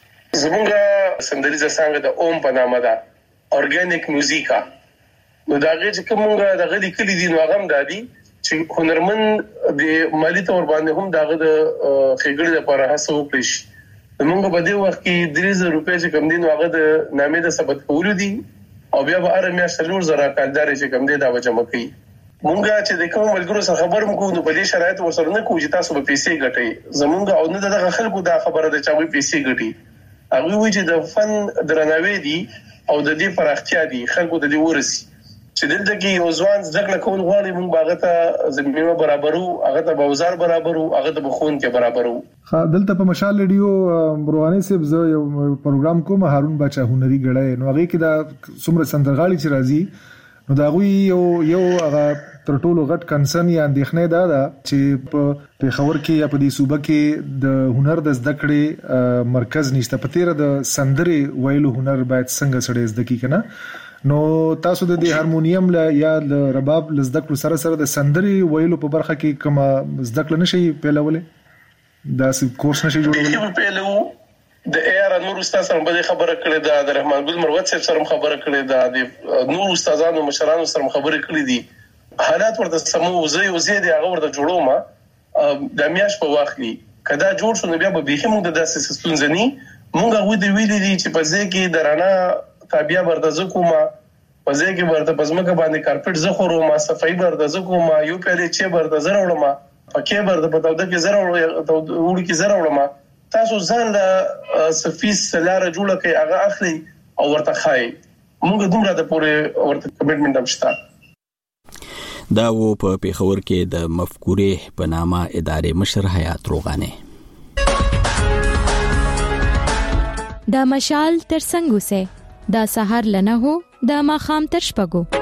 زموږ سندریزه څنګه د اوم په نامه ده اورګانیک میوزیکا نو دا غي چې کومه د غلي کلی دي نو هغه دادي چې هنرمن د مالی تور باندې هم داغه د خېګړې لپاره هڅه وکړي. موږ په دې وخت کې درې زره روپۍ چې کم دي نو هغه د نامې د ثبت کولو دي او بیا به ارمیا شلور زره کالدار چې کم دي دا به جمع کړي. موږ چې د کوم ملګرو سره خبرم کوو نو په دې شرایط ورسره نه کوو چې تاسو به پیسې ګټئ زمونږ او نه دغه خلکو دا خبره ده چې وي پیسې ګټي هغه وی چې د فن درناوی دي او د دې پراختیا دي خلکو د دې ورسي چې دلته کې یو ځوان ځکه کول غواړي موږ باغ ته زمينه برابرو هغه ته بازار برابرو هغه ته بخون کې برابرو. ها دلته په مشال ریډیو روغاني صاحب زه یو پروګرام کوم هارون بچا هنري غړای نو هغه کې دا څومره سندرغاړي چې راځي نو دا غوي یو یو هغه تر ټولو غټ کنسرن یا اندېښنه دا ده چې په پیښور کې یا په دې صوبه کې د هنر د زده کړې مرکز نشته. په تیر د سندرې ویلو هنر باید څنګه سړی زده کی کنه. نو تاسو د هارمونیم ل یا د رباب ل زده کړو سره سره د سندرې ویلو په برخه کې کوم زده کړه نشي پیلولې دا څه کورس نشي جوړولې؟ پیلو د ایر نور استاد سره به خبره کړې ده، د رحمان ګل مروت سره خبره کړې ده، د نور استادانو مشرانو سره خبره کړې دي. حالات ورته سمو زي او زي دي هغه ورته جوړو ما د میاش په واخلي کدا جوړ شو نو بیا به به موږ د داسې ستونزنی موږ غوډي ویلې دي چې په ځای کې درانه تابیا ورته زکوما په ځای کې ورته پزماکه باندې کارپټ زخورو ما صفای ورته زکوما یو پیلې چې ورته زراوړم پکې ورته په توده کې زراوړم وړو کې زراوړم. تاسو ځان له سفیس لاره جوړه کې هغه اخلي او ورته خای موږ دومره د پوره ورته کمټمنټ امشتا. دا و په پیښور کې د مفکورې په نامه ادارې مشر حیات روغانه. دا مشال تر څنګه سه دا سحر لنه هو دا ماخام تر شپګو